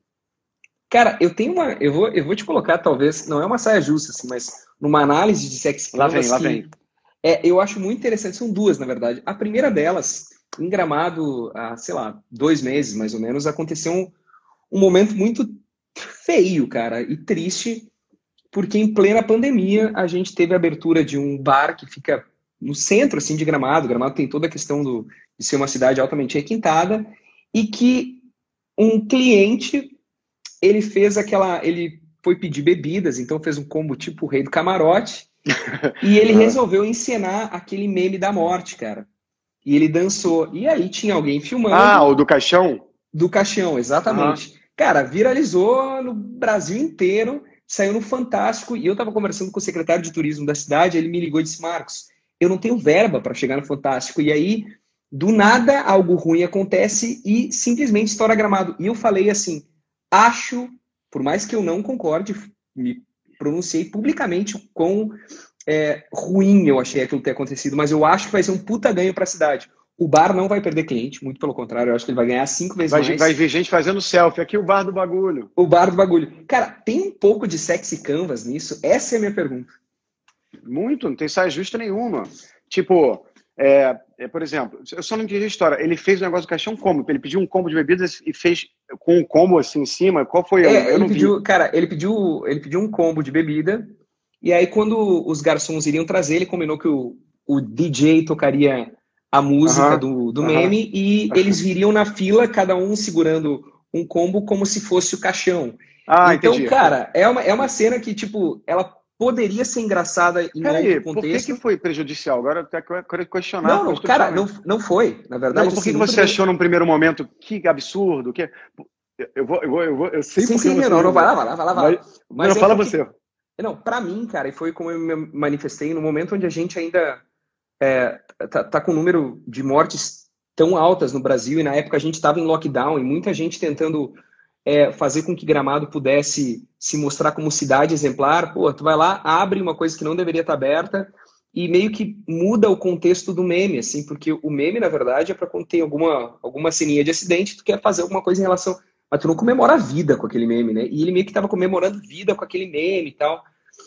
Cara, eu tenho eu vou te colocar, talvez, não é uma saia justa, assim, mas numa análise de sex canvas lá vem. Eu acho muito interessante, são duas, na verdade. A primeira delas, em Gramado, há, sei lá, 2 meses, mais ou menos, aconteceu um momento muito feio, cara, e triste, porque em plena pandemia a gente teve a abertura de um bar que fica no centro, assim, de Gramado. Gramado tem toda a questão de ser uma cidade altamente requintada, e que um cliente, ele foi pedir bebidas, então fez um combo tipo o Rei do Camarote, e ele resolveu encenar aquele meme da morte, cara. E ele dançou. E aí tinha alguém filmando. O do caixão? Do caixão, exatamente. Cara, viralizou no Brasil inteiro, saiu no Fantástico, e eu tava conversando com o secretário de turismo da cidade, ele me ligou e disse, Marcos, eu não tenho verba para chegar no Fantástico. E aí, do nada, algo ruim acontece e simplesmente estoura Gramado. E eu falei assim, por mais que eu não concorde, me pronunciei publicamente o quão ruim eu achei aquilo ter acontecido, mas eu acho que vai ser um puta ganho para a cidade. O bar não vai perder cliente, muito pelo contrário, eu acho que ele vai ganhar 5 vezes mais. Vai ver gente fazendo selfie, aqui o bar do bagulho. O bar do bagulho. Cara, tem um pouco de sexy canvas nisso? Essa é a minha pergunta. Muito, não tem saia justa nenhuma. Tipo, por exemplo, eu só não entendi a história. Ele fez o negócio do caixão como? Ele pediu um combo de bebidas e fez com um combo assim em cima? Qual foi? Ele pediu um combo de bebida, e aí quando os garçons iriam trazer, ele combinou que o DJ tocaria a música do meme, e eles viriam na fila, cada um segurando um combo como se fosse o caixão. Então, entendi. Cara, é uma cena que, tipo, ela poderia ser engraçada em outro contexto. Por que foi prejudicial? Agora eu quero questionar. Não, cara, não foi. Na verdade, por que você achou num primeiro momento que absurdo? Que... Eu sei sim, porque você... Não, vai lá. Mas fala você. Não, pra mim, cara, e foi como eu me manifestei, no momento onde a gente ainda tá com um número de mortes tão altas no Brasil, e na época a gente estava em lockdown, e muita gente tentando fazer com que Gramado pudesse se mostrar como cidade exemplar. Pô, tu vai lá, abre uma coisa que não deveria estar aberta e meio que muda o contexto do meme, assim, porque o meme, na verdade, é para quando tem alguma ceninha de acidente, tu quer fazer alguma coisa em relação... Mas tu não comemora a vida com aquele meme, né? E ele meio que tava comemorando vida com aquele meme e tal.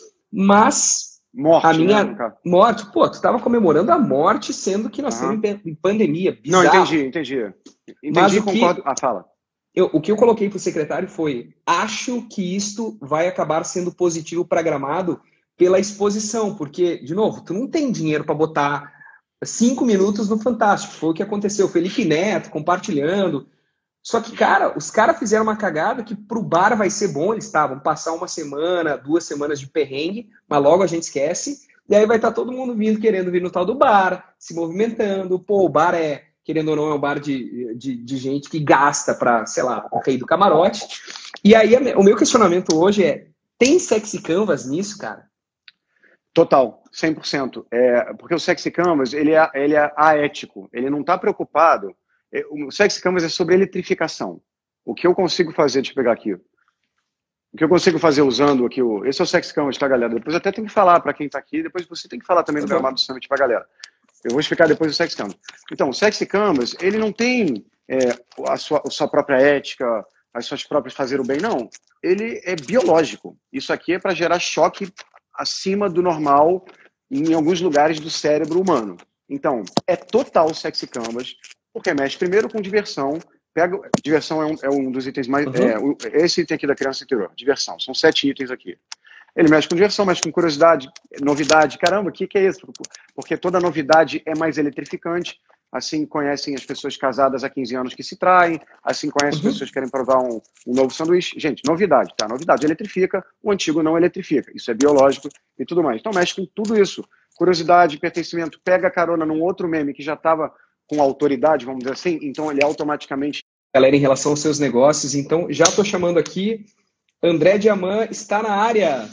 Mas Morte, a minha né, morte, pô, tu tava comemorando a morte, sendo que nós estamos em pandemia, bizarro. Não, entendi. Mas Concordo. Fala. O que eu coloquei pro secretário foi: acho que isto vai acabar sendo positivo para Gramado pela exposição, porque, de novo, tu não tem dinheiro para botar 5 minutos no Fantástico. Foi o que aconteceu. Felipe Neto compartilhando. Só que, cara, os caras fizeram uma cagada que pro bar vai ser bom. Eles estavam passar 1 semana, 2 semanas de perrengue, mas logo a gente esquece. E aí vai estar todo mundo querendo vir no tal do bar, se movimentando. Pô, o bar querendo ou não, é um bar de gente que gasta pra, sei lá, o rei do camarote. E aí o meu questionamento hoje tem sexy canvas nisso, cara? Total, 100%. Porque o sexy canvas, ele é aético. Ele não está preocupado. O sexy canvas é sobre eletrificação. O que eu consigo fazer, deixa eu pegar aqui. O que eu consigo fazer usando aqui, esse é o sexy canvas, tá, galera? Depois eu até tenho que falar para quem está aqui, depois você tem que falar também do Gramado Summit pra galera. Eu vou explicar depois o sexy canvas. Então, o sexy canvas, ele não tem a sua própria ética, as suas próprias fazer o bem, não. Ele é biológico. Isso aqui é para gerar choque acima do normal em alguns lugares do cérebro humano. Então, é total sexy canvas, porque mexe primeiro com diversão. Diversão é um dos itens mais... esse item aqui da criança interior, diversão. São 7 itens aqui. Ele mexe com diversão, mexe com curiosidade, novidade. Caramba, o que é isso? Porque toda novidade é mais eletrificante. Assim conhecem as pessoas casadas há 15 anos que se traem. Assim conhecem as pessoas que querem provar um novo sanduíche. Gente, novidade, tá? Novidade eletrifica, o antigo não eletrifica. Isso é biológico e tudo mais. Então mexe com tudo isso. Curiosidade, pertencimento, pega carona num outro meme que já estava com autoridade, vamos dizer assim. Então ele automaticamente... Galera, em relação aos seus negócios, então já estou chamando aqui. André Diamant está na área.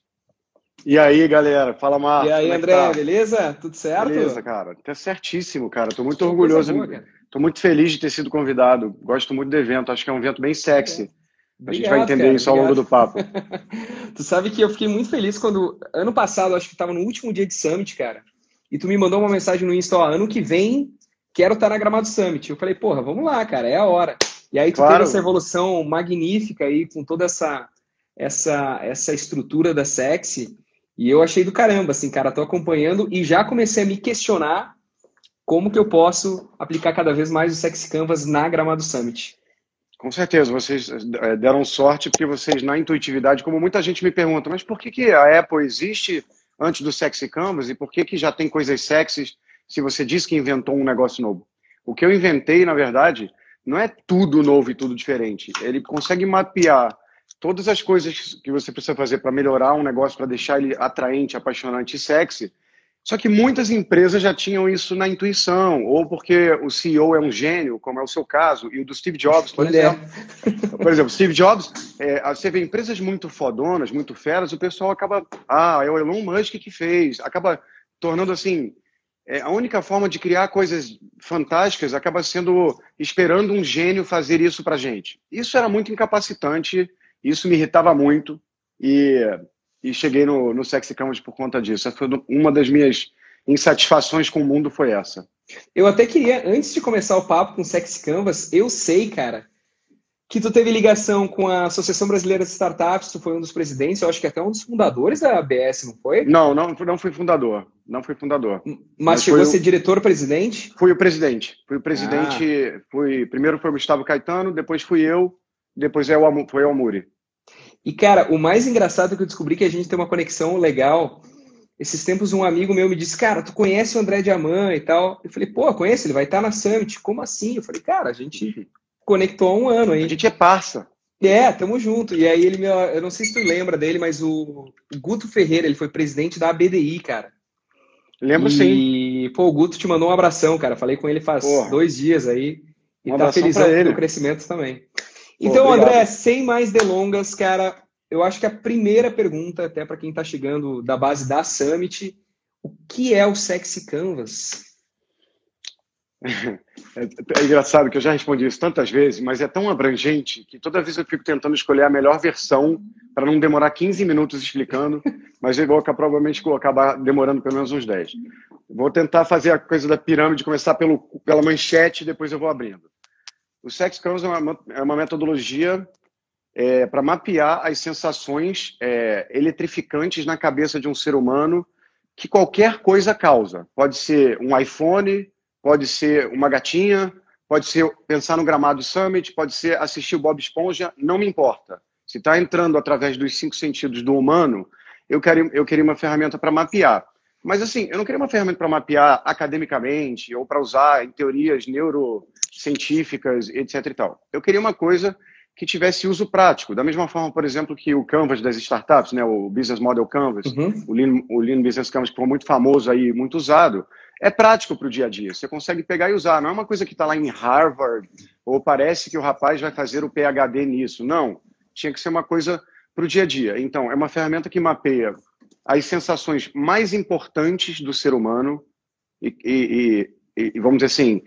E aí, galera? Fala, Marcos. E aí, André, beleza? Tudo certo? Beleza, cara. Tá certíssimo, cara. Tô muito orgulhoso. Tô muito feliz de ter sido convidado. Gosto muito do evento. Acho que é um evento bem sexy. Obrigado, a gente vai entender isso ao longo do papo. Tu sabe que eu fiquei muito feliz quando... Ano passado, acho que estava no último dia de Summit, cara. E tu me mandou uma mensagem no Insta, ano que vem, quero estar na Gramado Summit. Eu falei, porra, vamos lá, cara, é a hora. E aí tu teve essa evolução magnífica aí, com toda essa estrutura da Sexy. E eu achei do caramba, assim, cara, tô acompanhando e já comecei a me questionar como que eu posso aplicar cada vez mais o Sexy Canvas na Gramado Summit. Com certeza, vocês deram sorte porque vocês, na intuitividade, como muita gente me pergunta, mas por que a Apple existe antes do Sexy Canvas e por que já tem coisas sexys se você diz que inventou um negócio novo? O que eu inventei, na verdade, não é tudo novo e tudo diferente. Ele consegue mapear todas as coisas que você precisa fazer para melhorar um negócio, para deixar ele atraente, apaixonante e sexy. Só que muitas empresas já tinham isso na intuição, ou porque o CEO é um gênio, como é o seu caso, e o do Steve Jobs, por exemplo. Por exemplo, Steve Jobs, você vê empresas muito fodonas, muito feras, o pessoal acaba... é o Elon Musk que fez. Acaba tornando assim... a única forma de criar coisas fantásticas acaba sendo esperando um gênio fazer isso pra gente. Isso era muito incapacitante. Isso me irritava muito e cheguei no Sexy Canvas por conta disso. Essa foi uma das minhas insatisfações com o mundo, foi essa. Eu até queria, antes de começar o papo com o Sexy Canvas, eu sei, cara, que tu teve ligação com a Associação Brasileira de Startups, tu foi um dos presidentes, eu acho que até um dos fundadores da ABS, não foi? Não fui fundador. Não fui fundador. Mas chegou a ser diretor-presidente? Fui o presidente. Primeiro foi o Gustavo Caetano, depois fui eu, depois foi o Almuri. E, cara, o mais engraçado é que eu descobri que a gente tem uma conexão legal. Esses tempos um amigo meu me disse, cara, tu conhece o André Diamant e tal? Eu falei, pô, conheço, ele vai estar na Summit. Como assim? Eu falei, cara, a gente conectou há um ano aí. A gente é parça. Tamo junto. E aí eu não sei se tu lembra dele, mas o Guto Ferreira, ele foi presidente da ABDI, cara. Lembro sim. E, pô, o Guto te mandou um abração, cara. Falei com ele faz 2 dias aí. E tá felizão com o crescimento também. Então, André, sem mais delongas, cara, eu acho que a primeira pergunta, até para quem está chegando da base da Summit, o que é o Sexy Canvas? É engraçado que eu já respondi isso tantas vezes, mas é tão abrangente que toda vez eu fico tentando escolher a melhor versão para não demorar 15 minutos explicando, mas eu vou provavelmente acabar demorando pelo menos uns 10. Vou tentar fazer a coisa da pirâmide, começar pela manchete e depois eu vou abrindo. O Sex Canvas é uma metodologia para mapear as sensações eletrificantes na cabeça de um ser humano que qualquer coisa causa. Pode ser um iPhone, pode ser uma gatinha, pode ser pensar no Gramado Summit, pode ser assistir o Bob Esponja, não me importa. Se está entrando através dos 5 sentidos do humano, eu queria uma ferramenta para mapear. Mas assim, eu não queria uma ferramenta para mapear academicamente ou para usar em teorias neurocientíficas, etc. e tal. Eu queria uma coisa que tivesse uso prático, da mesma forma, por exemplo, que o Canvas das startups, né, o Business Model Canvas, o Lean Business Canvas, que foi muito famoso aí, muito usado, é prático para o dia a dia. Você consegue pegar e usar. Não é uma coisa que está lá em Harvard ou parece que o rapaz vai fazer o PhD nisso. Não. Tinha que ser uma coisa para o dia a dia. Então, é uma ferramenta que mapeia as sensações mais importantes do ser humano e vamos dizer assim,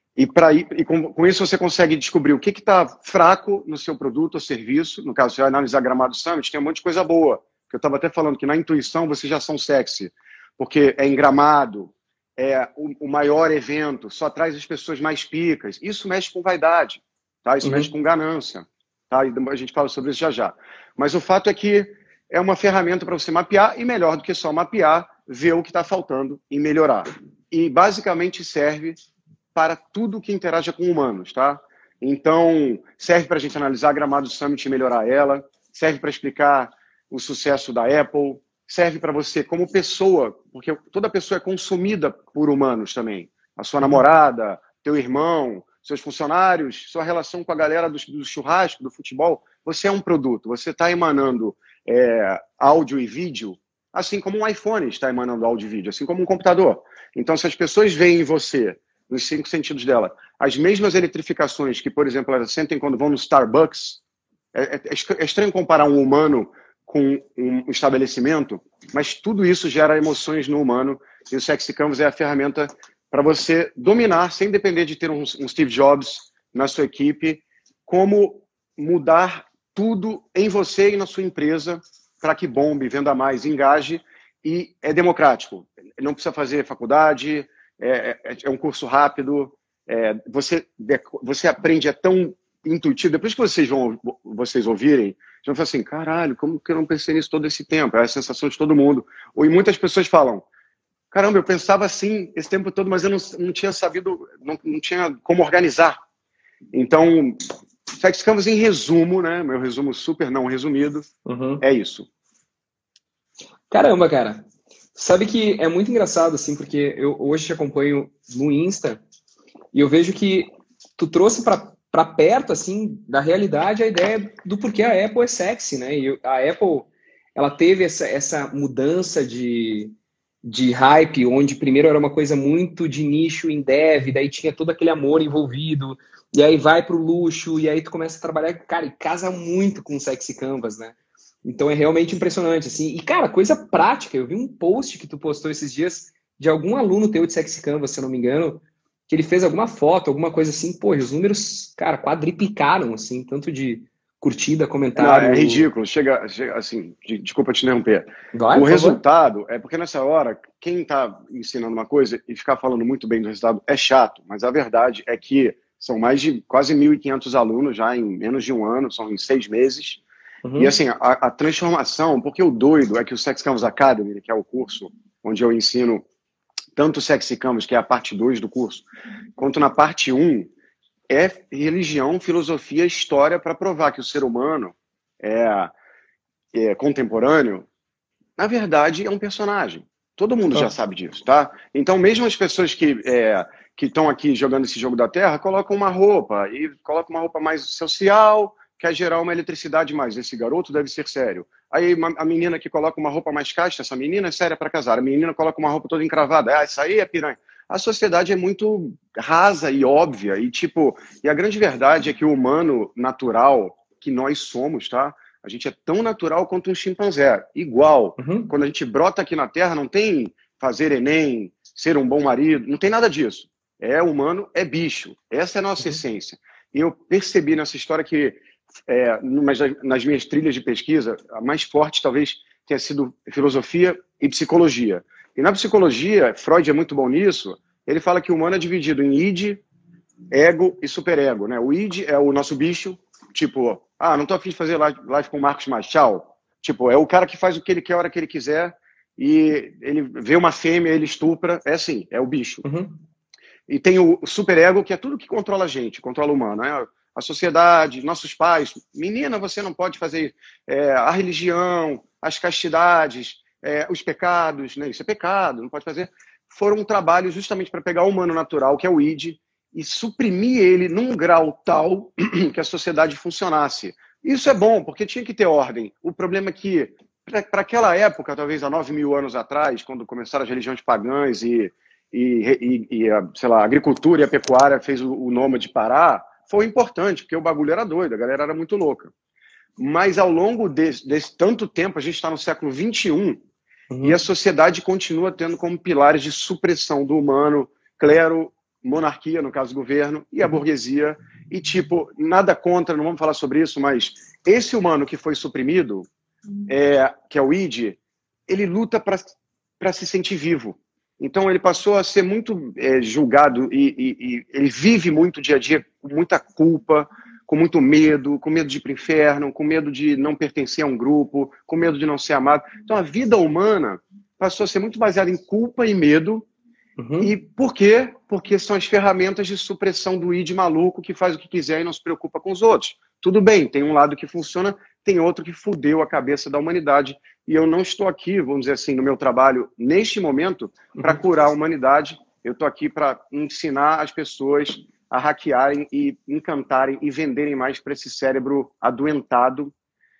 com isso você consegue descobrir o que está fraco no seu produto ou serviço. No caso, você vai analisar Gramado Summit, tem um monte de coisa boa. Que eu estava até falando que na intuição vocês já são sexy, porque é em Gramado, é o maior evento, só traz as pessoas mais picas. Isso mexe com vaidade, tá? Isso mexe com ganância. Tá? E a gente fala sobre isso já já. Mas o fato é que é uma ferramenta para você mapear e, melhor do que só mapear, ver o que está faltando e melhorar. E basicamente serve para tudo que interaja com humanos, tá? Então, serve para a gente analisar a Gramado Summit e melhorar ela, serve para explicar o sucesso da Apple, serve para você como pessoa, porque toda pessoa é consumida por humanos também. A sua namorada, teu irmão, seus funcionários, sua relação com a galera do churrasco, do futebol, você é um produto, você está emanando áudio e vídeo, assim como um iPhone está emanando áudio e vídeo, assim como um computador. Então, se as pessoas veem em você, nos 5 sentidos dela, as mesmas eletrificações que, por exemplo, elas sentem quando vão no Starbucks, é estranho comparar um humano com um estabelecimento, mas tudo isso gera emoções no humano, e o Sexy Canvas é a ferramenta para você dominar, sem depender de ter um Steve Jobs na sua equipe, como mudar tudo em você e na sua empresa para que bombe, venda mais, engaje, e é democrático. Não precisa fazer faculdade, é um curso rápido, você aprende, é tão intuitivo. Depois que vocês ouvirem, já vão falar assim, caralho, como que eu não pensei nisso todo esse tempo? É a sensação de todo mundo. E muitas pessoas falam, caramba, eu pensava assim esse tempo todo, mas eu não tinha sabido, não tinha como organizar. Então, Sex Canvas em resumo, né? Meu resumo super não resumido, é isso. Caramba, cara. Sabe que é muito engraçado, assim, porque eu hoje te acompanho no Insta e eu vejo que tu trouxe para perto, assim, da realidade a ideia do porquê a Apple é sexy, né? E a Apple, ela teve essa mudança de hype, onde primeiro era uma coisa muito de nicho em dev, daí tinha todo aquele amor envolvido, e aí vai pro luxo, e aí tu começa a trabalhar, cara, e casa muito com o Sexy Canvas, né? Então é realmente impressionante, assim. E, cara, coisa prática. Eu vi um post que tu postou esses dias de algum aluno teu de Sexy Canvas, se eu não me engano, que ele fez alguma foto, alguma coisa assim. Pô, os números, cara, quadriplicaram, assim, tanto de curtida, comentário... Não, é ridículo. Chega assim, desculpa te interromper. Vai, o resultado é porque nessa hora, quem está ensinando uma coisa e ficar falando muito bem do resultado é chato, mas a verdade é que são mais de quase 1.500 alunos já em menos de um ano, são em 6 meses. E assim, a transformação, porque o doido é que o Sexy Canvas Academy, que é o curso onde eu ensino tanto o Sexy Canvas, que é a parte 2 do curso, quanto na parte 1, é religião, filosofia, história para provar que o ser humano é contemporâneo, na verdade, é um personagem. Todo mundo já sabe disso, tá? Então, mesmo as pessoas que estão aqui jogando esse jogo da Terra, colocam uma roupa, e colocam uma roupa mais social, quer gerar uma eletricidade mais. Esse garoto deve ser sério. Aí a menina que coloca uma roupa mais casta, essa menina é séria para casar. A menina coloca uma roupa toda encravada. Essa aí é piranha. A sociedade é muito rasa e óbvia. E a grande verdade é que o humano natural que nós somos, tá? A gente é tão natural quanto um chimpanzé. Igual. Quando a gente brota aqui na Terra, não tem fazer Enem, ser um bom marido, não tem nada disso. É humano, é bicho. Essa é a nossa essência. E eu percebi nessa história que, nas minhas trilhas de pesquisa, a mais forte talvez tenha sido filosofia e psicologia. E na psicologia, Freud é muito bom nisso, ele fala que o humano é dividido em id, ego e superego, né? O id é o nosso bicho, tipo, não tô afim de fazer live com o Marcos mais, tchau. Tipo, é o cara que faz o que ele quer, a hora que ele quiser, e ele vê uma fêmea, ele estupra, é assim, é o bicho. Uhum. E tem o superego, que é tudo que controla a gente, controla o humano, né? A sociedade, nossos pais. Menina, você não pode fazer a religião, as castidades, os pecados, né? Isso é pecado, não pode fazer. Foram um trabalho justamente para pegar o humano natural, que é o id, e suprimir ele num grau tal que a sociedade funcionasse. Isso é bom, porque tinha que ter ordem. O problema é que, para aquela época, talvez há 9.000 anos atrás, quando começaram as religiões pagãs sei lá, a agricultura e a pecuária fez o nômade parar, foi importante, porque o bagulho era doido, a galera era muito louca. Mas ao longo desse tanto tempo, a gente está no século XXI, e a sociedade continua tendo como pilares de supressão do humano, clero, monarquia, no caso governo, e a burguesia, e tipo, nada contra, não vamos falar sobre isso, mas esse humano que foi suprimido, que é o id, ele luta para se sentir vivo. Então ele passou a ser muito julgado e ele vive muito dia a dia com muita culpa, com muito medo, com medo de ir para o inferno, com medo de não pertencer a um grupo, com medo de não ser amado. Então a vida humana passou a ser muito baseada em culpa e medo. E por quê? Porque são as ferramentas de supressão do id maluco que faz o que quiser e não se preocupa com os outros. Tudo bem, tem um lado que funciona, tem outro que fudeu a cabeça da humanidade. E eu não estou aqui, vamos dizer assim, no meu trabalho, neste momento, para curar a humanidade. Eu estou aqui para ensinar as pessoas a hackearem e encantarem e venderem mais para esse cérebro adoentado.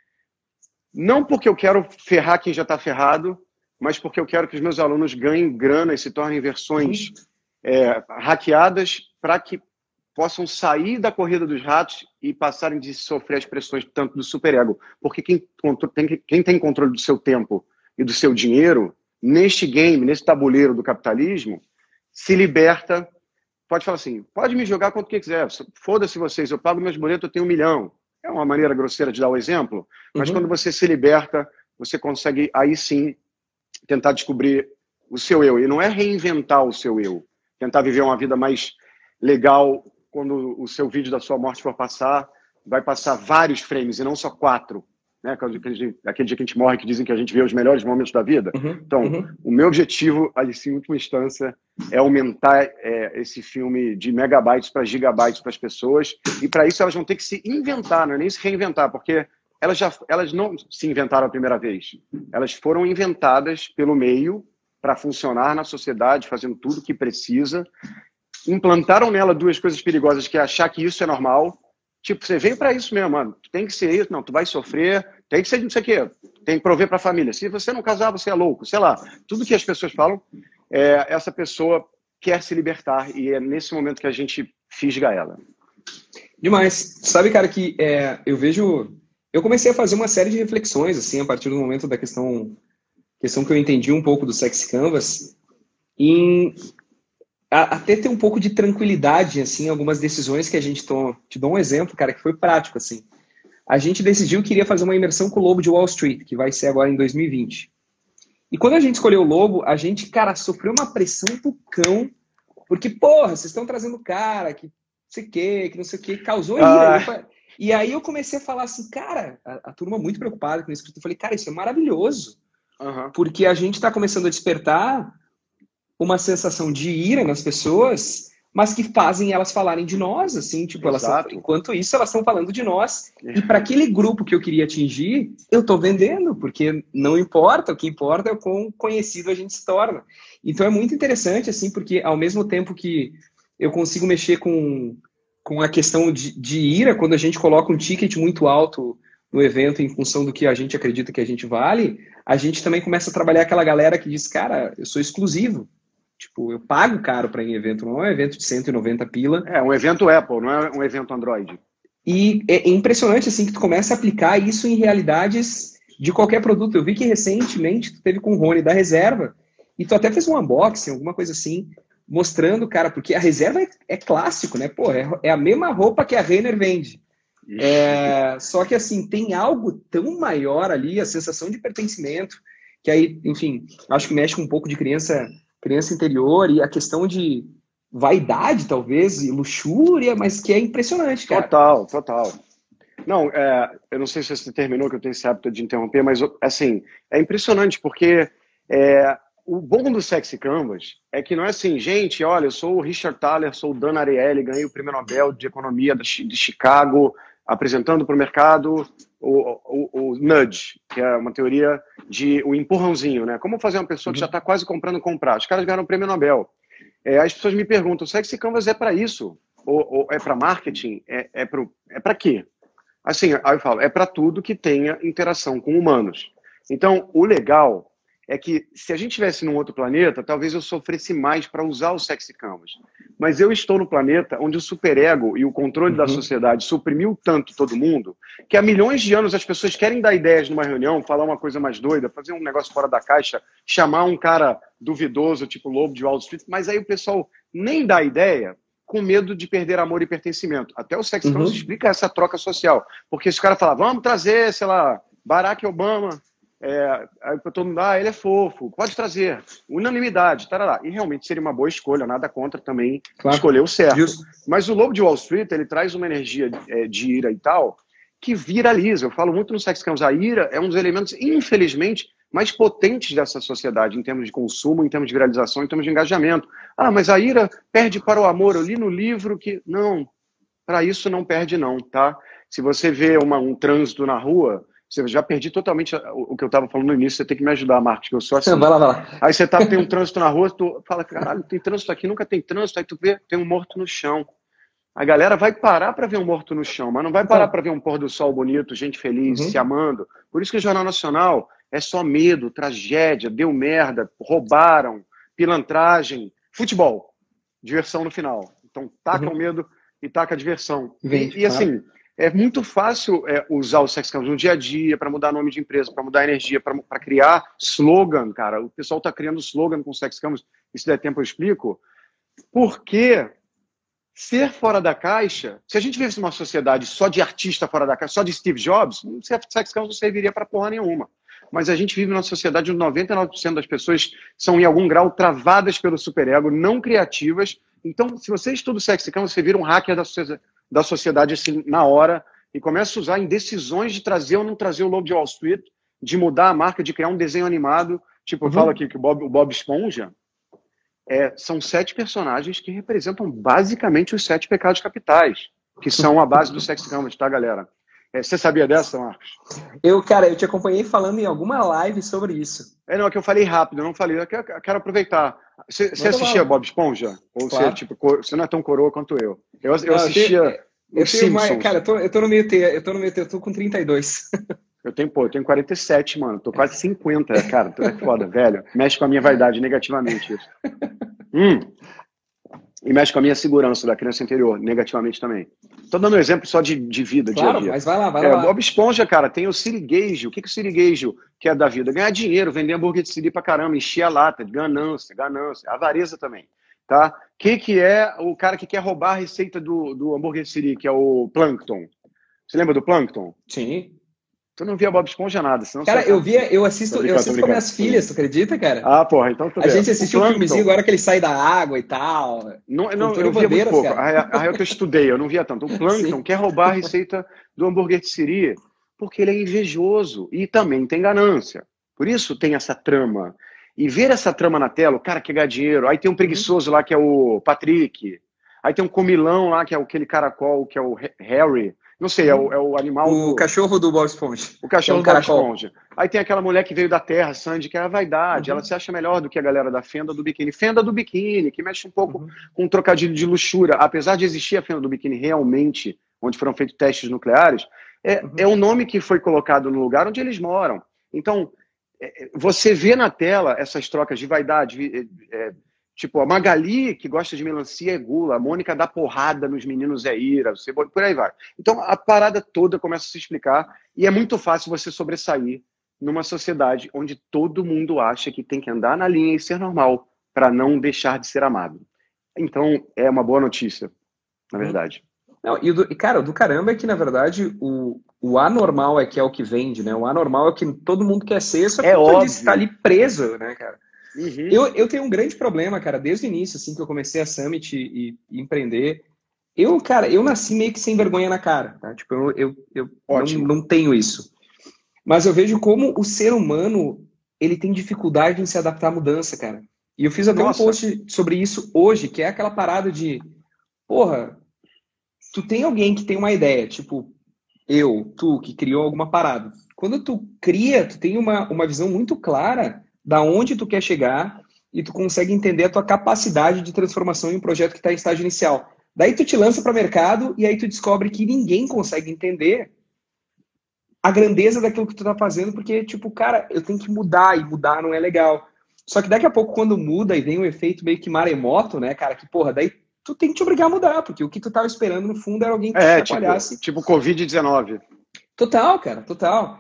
Não porque eu quero ferrar quem já está ferrado, mas porque eu quero que os meus alunos ganhem grana e se tornem versões hackeadas para que possam sair da corrida dos ratos e passarem de sofrer as pressões tanto do superego. Porque quem tem controle do seu tempo e do seu dinheiro, neste game, nesse tabuleiro do capitalismo, se liberta, pode falar assim, pode me jogar quanto que quiser, foda-se vocês, eu pago meus boletos, eu tenho 1 milhão. É uma maneira grosseira de dar o exemplo, mas quando você se liberta, você consegue, aí sim, tentar descobrir o seu eu. E não é reinventar o seu eu, tentar viver uma vida mais legal. Quando o seu vídeo da sua morte for passar, vai passar vários frames e não só 4. Né? Aquele dia que a gente morre, que dizem que a gente vê os melhores momentos da vida. Então, o meu objetivo, ali, em última instância, é aumentar esse filme de megabytes para gigabytes para as pessoas. E para isso elas vão ter que se inventar, não é nem se reinventar, porque elas não se inventaram a primeira vez. Elas foram inventadas pelo meio para funcionar na sociedade, fazendo tudo o que precisa. Implantaram nela 2 coisas perigosas, que é achar que isso é normal. Tipo, você veio para isso mesmo, mano. Tu tem que ser isso, não, tu vai sofrer, tem que ser não sei o quê, tem que prover para a família. Se você não casar, você é louco, sei lá. Tudo que as pessoas falam, essa pessoa quer se libertar e é nesse momento que a gente fisga ela. Demais. Sabe, cara, que eu comecei a fazer uma série de reflexões, assim, a partir do momento da questão que eu entendi um pouco do Sexy Canvas, até ter um pouco de tranquilidade, assim, algumas decisões que a gente toma. Te dou um exemplo, cara, que foi prático, assim. A gente decidiu que iria fazer uma imersão com o Lobo de Wall Street, que vai ser agora em 2020. E quando a gente escolheu o Lobo, a gente, cara, sofreu uma pressão do cão, porque, porra, vocês estão trazendo cara, que não sei o que, causou ira. E aí eu comecei a falar assim, cara, a turma muito preocupada com isso, eu falei, cara, isso é maravilhoso, porque a gente está começando a despertar uma sensação de ira nas pessoas, mas que fazem elas falarem de nós, assim, tipo, enquanto isso elas estão falando de nós. E para aquele grupo que eu queria atingir, eu estou vendendo, porque não importa, o que importa é o quão conhecido a gente se torna. Então é muito interessante, assim, porque ao mesmo tempo que eu consigo mexer com a questão de ira, quando a gente coloca um ticket muito alto no evento em função do que a gente acredita que a gente vale, a gente também começa a trabalhar aquela galera que diz, cara, eu sou exclusivo. Tipo, eu pago caro para ir em evento, não é um evento de 190 pila. É um evento Apple, não é um evento Android. E é impressionante, assim, que tu começa a aplicar isso em realidades de qualquer produto. Eu vi que recentemente tu teve com o Rony da Reserva, e tu até fez um unboxing, alguma coisa assim, mostrando, cara, porque a reserva é clássico, né? Pô, é a mesma roupa que a Renner vende. Só que, assim, tem algo tão maior ali, a sensação de pertencimento, que aí, enfim, acho que mexe com um pouco de criança interior e a questão de vaidade, talvez, e luxúria, mas que é impressionante, cara. Total. Não, eu não sei se você terminou, que eu tenho esse hábito de interromper, mas, assim, é impressionante, porque o bom do Sexy Canvas é que não é assim, gente, olha, eu sou o Richard Thaler, sou o Dan Ariely, ganhei o Prêmio Nobel de Economia de Chicago, apresentando para o mercado o nudge, que é uma teoria de o empurrãozinho, né? Como fazer uma pessoa que já está quase comprando comprar. Os caras ganharam o Prêmio Nobel. As pessoas me perguntam, Sexy Canvas é para isso? Ou é para marketing? É para quê? Assim, aí eu falo, é para tudo que tenha interação com humanos. Então, o legal é que se a gente estivesse num outro planeta, talvez eu sofresse mais para usar o Sexy Canvas. Mas eu estou no planeta onde o superego e o controle da sociedade suprimiu tanto todo mundo, que há milhões de anos as pessoas querem dar ideias numa reunião, falar uma coisa mais doida, fazer um negócio fora da caixa, chamar um cara duvidoso, tipo Lobo de Wall Street, mas aí o pessoal nem dá ideia, com medo de perder amor e pertencimento. Até o Sexy Canvas explica essa troca social. Porque se o cara falar, vamos trazer, sei lá, Barack Obama, aí todo mundo, ele é fofo, pode trazer, unanimidade, tarará. E realmente seria uma boa escolha, nada contra também escolher o certo. Justo. Mas o Lobo de Wall Street, ele traz uma energia de ira e tal, que viraliza. Eu falo muito no Sexy Canvas, a ira é um dos elementos, infelizmente, mais potentes dessa sociedade, em termos de consumo, em termos de viralização, em termos de engajamento. Mas a ira perde para o amor. Eu li no livro que... Não, para isso não perde não, tá? Se você vê um trânsito na rua... Você já perdi totalmente o que eu estava falando no início. Você tem que me ajudar, Marcos, que eu sou assim. Vai lá. Aí você tem um trânsito na rua, tu fala, caralho, tem trânsito aqui, nunca tem trânsito. Aí tu vê, tem um morto no chão. A galera vai parar para ver um morto no chão, mas não vai parar para ver um pôr do sol bonito, gente feliz, se amando. Por isso que o Jornal Nacional é só medo, tragédia, deu merda, roubaram, pilantragem, futebol, diversão no final. Então taca o medo e taca a diversão. E assim... É muito fácil usar o Sexy Canvas no dia a dia, para mudar nome de empresa, para mudar energia, para criar slogan, cara. O pessoal está criando slogan com o Sexy Canvas, e se der tempo eu explico. Porque ser fora da caixa, se a gente vivesse numa sociedade só de artista fora da caixa, só de Steve Jobs, o Sexy Canvas não serviria para porra nenhuma. Mas a gente vive numa sociedade onde 99% das pessoas são, em algum grau, travadas pelo superego, não criativas. Então, se você estuda o Sexy Canvas, você vira um hacker da sociedade assim, na hora, e começa a usar em decisões de trazer ou não trazer o Lobo de Wall Street, de mudar a marca, de criar um desenho animado. Tipo, eu falo aqui que o Bob Esponja são 7 personagens que representam basicamente os 7 pecados capitais, que são a base do Sexy Canvas, tá, galera? Você sabia dessa, Marcos? Eu te acompanhei falando em alguma live sobre isso. Não, é que eu falei rápido, eu não falei. Eu quero aproveitar. Você assistia Bob Esponja? Ou claro. Você não é tão coroa quanto eu? Eu assistia os Simpsons. Cara, eu tô no meio termo, eu tô com 32. Eu tenho 47, mano. Tô quase 50, cara. Tu é foda, velho. Mexe com a minha vaidade negativamente isso. E mexe com a minha segurança da criança interior, negativamente também. Tô dando um exemplo só de vida, dia a dia. Mas vai lá. Bob Esponja, cara, tem o siriguejo. O que o siriguejo quer da vida? Ganhar dinheiro, vender hambúrguer de siri pra caramba, encher a lata, ganância, avareza também, tá? Que é o cara que quer roubar a receita do hambúrguer de siri, que é o Plankton. Você lembra do Plankton? Sim. Tu não via Bob Esponja nada, senão... Cara, eu assisto com minhas filhas, tu acredita, cara? Porra, então tu vê. A gente assistiu um filmezinho agora que ele sai da água e tal. Eu via muito pouco. A real que eu estudei, eu não via tanto. O Plankton quer roubar a receita do hambúrguer de siri porque ele é invejoso e também tem ganância. Por isso tem essa trama. E ver essa trama na tela, o cara quer ganhar dinheiro, aí tem um preguiçoso lá que é o Patrick, aí tem um comilão lá que é aquele caracol que é o Harry. Não sei, é o animal... O cachorro do Bob Esponja. O cachorro do Bob Esponja. Aí tem aquela mulher que veio da terra, Sandy, que é a vaidade. Ela se acha melhor do que a galera da Fenda do Biquíni. Fenda do Biquíni, que mexe um pouco com um trocadilho de luxúria. Apesar de existir a Fenda do Biquíni realmente, onde foram feitos testes nucleares, é um nome que foi colocado no lugar onde eles moram. Então, você vê na tela essas trocas de vaidade... Tipo, a Magali, que gosta de melancia, é gula. A Mônica dá porrada nos meninos, é ira. Por aí vai. Então, a parada toda começa a se explicar e é muito fácil você sobressair numa sociedade onde todo mundo acha que tem que andar na linha e ser normal para não deixar de ser amado. Então, é uma boa notícia, na verdade. Não, cara, o do caramba é que, na verdade, o anormal é que é o que vende, né? O anormal é o que todo mundo quer ser, só que tu disse, tá ali preso, né, cara? Uhum. Eu tenho um grande problema, cara, desde o início, assim, que eu comecei a Summit e empreender. Cara, eu nasci meio que sem vergonha na cara, tá? Tipo, eu não tenho isso. Mas eu vejo como o ser humano, ele tem dificuldade em se adaptar à mudança, cara. E eu fiz até um post sobre isso hoje, que é aquela parada de, porra, tu tem alguém que tem uma ideia, tipo, tu, que criou alguma parada. Quando tu cria, tu tem uma visão muito clara da onde tu quer chegar e tu consegue entender a tua capacidade de transformação em um projeto que está em estágio inicial. Daí tu te lança para o mercado e aí tu descobre que ninguém consegue entender a grandeza daquilo que tu tá fazendo, porque, tipo, cara, eu tenho que mudar, e mudar não é legal. Só que daqui a pouco, quando muda e vem um efeito meio que maremoto, né, cara, que, porra, daí tu tem que te obrigar a mudar, porque o que tu tava esperando, no fundo, era alguém que te atrapalhasse. Tipo Covid-19. Total, cara, total.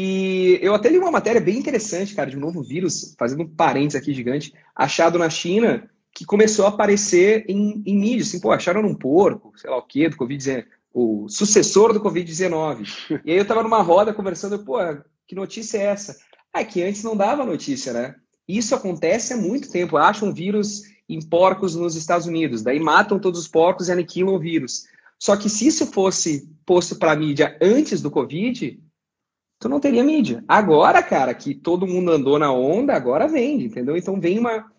E eu até li uma matéria bem interessante, cara, de um novo vírus, fazendo um parênteses aqui gigante, achado na China, que começou a aparecer em mídia, assim, pô, acharam num porco, sei lá o quê, do Covid-19, o sucessor do Covid-19. E aí eu tava numa roda conversando, pô, que notícia é essa? Ah, que antes não dava notícia, né? Isso acontece há muito tempo. Acham vírus em porcos nos Estados Unidos, daí matam todos os porcos e aniquilam o vírus. Só que se isso fosse posto para mídia antes do Covid, tu não teria mídia. Agora, cara, que todo mundo andou na onda, agora vende, entendeu? Então vem uma...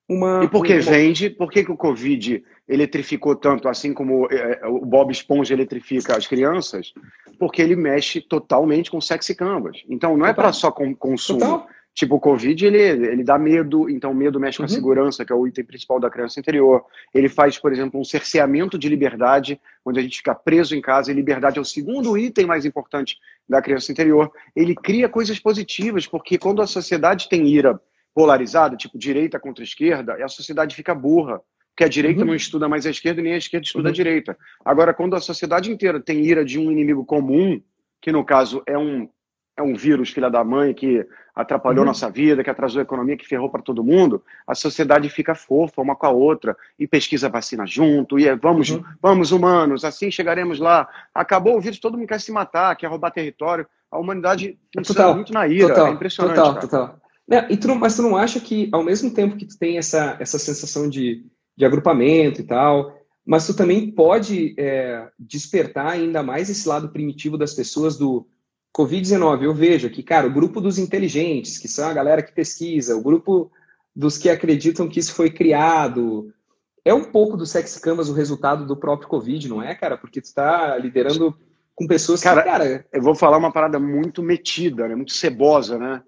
E por que vende? Por que o Covid eletrificou tanto, assim como o Bob Esponja eletrifica as crianças? Porque ele mexe totalmente com sexy canvas. Então, não é para só consumo. Total. Tipo, o Covid, ele dá medo, então o medo mexe com a segurança, que é o item principal da criança interior. Ele faz, por exemplo, um cerceamento de liberdade, onde a gente fica preso em casa, e liberdade é o segundo item mais importante da criança interior. Ele cria coisas positivas, porque quando a sociedade tem ira polarizada, tipo direita contra esquerda, a sociedade fica burra, porque a direita não estuda mais a esquerda, nem a esquerda estuda a direita. Agora, quando a sociedade inteira tem ira de um inimigo comum, que no caso é um vírus, filha da mãe, que atrapalhou nossa vida, que atrasou a economia, que ferrou para todo mundo, a sociedade fica fofa uma com a outra, e pesquisa vacina junto, e vamos humanos, assim chegaremos lá. Acabou o vírus, todo mundo quer se matar, quer roubar território. A humanidade funciona muito na ira, é impressionante. Total. Mas tu não acha que, ao mesmo tempo que tu tem essa sensação de agrupamento e tal, mas tu também pode despertar ainda mais esse lado primitivo das pessoas do Covid-19? Eu vejo que, cara, o grupo dos inteligentes, que são a galera que pesquisa, o grupo dos que acreditam que isso foi criado, é um pouco do Sexy Canvas o resultado do próprio Covid, não é, cara? Porque tu tá liderando com pessoas que, cara... Eu vou falar uma parada muito metida, né? Muito cebosa, né?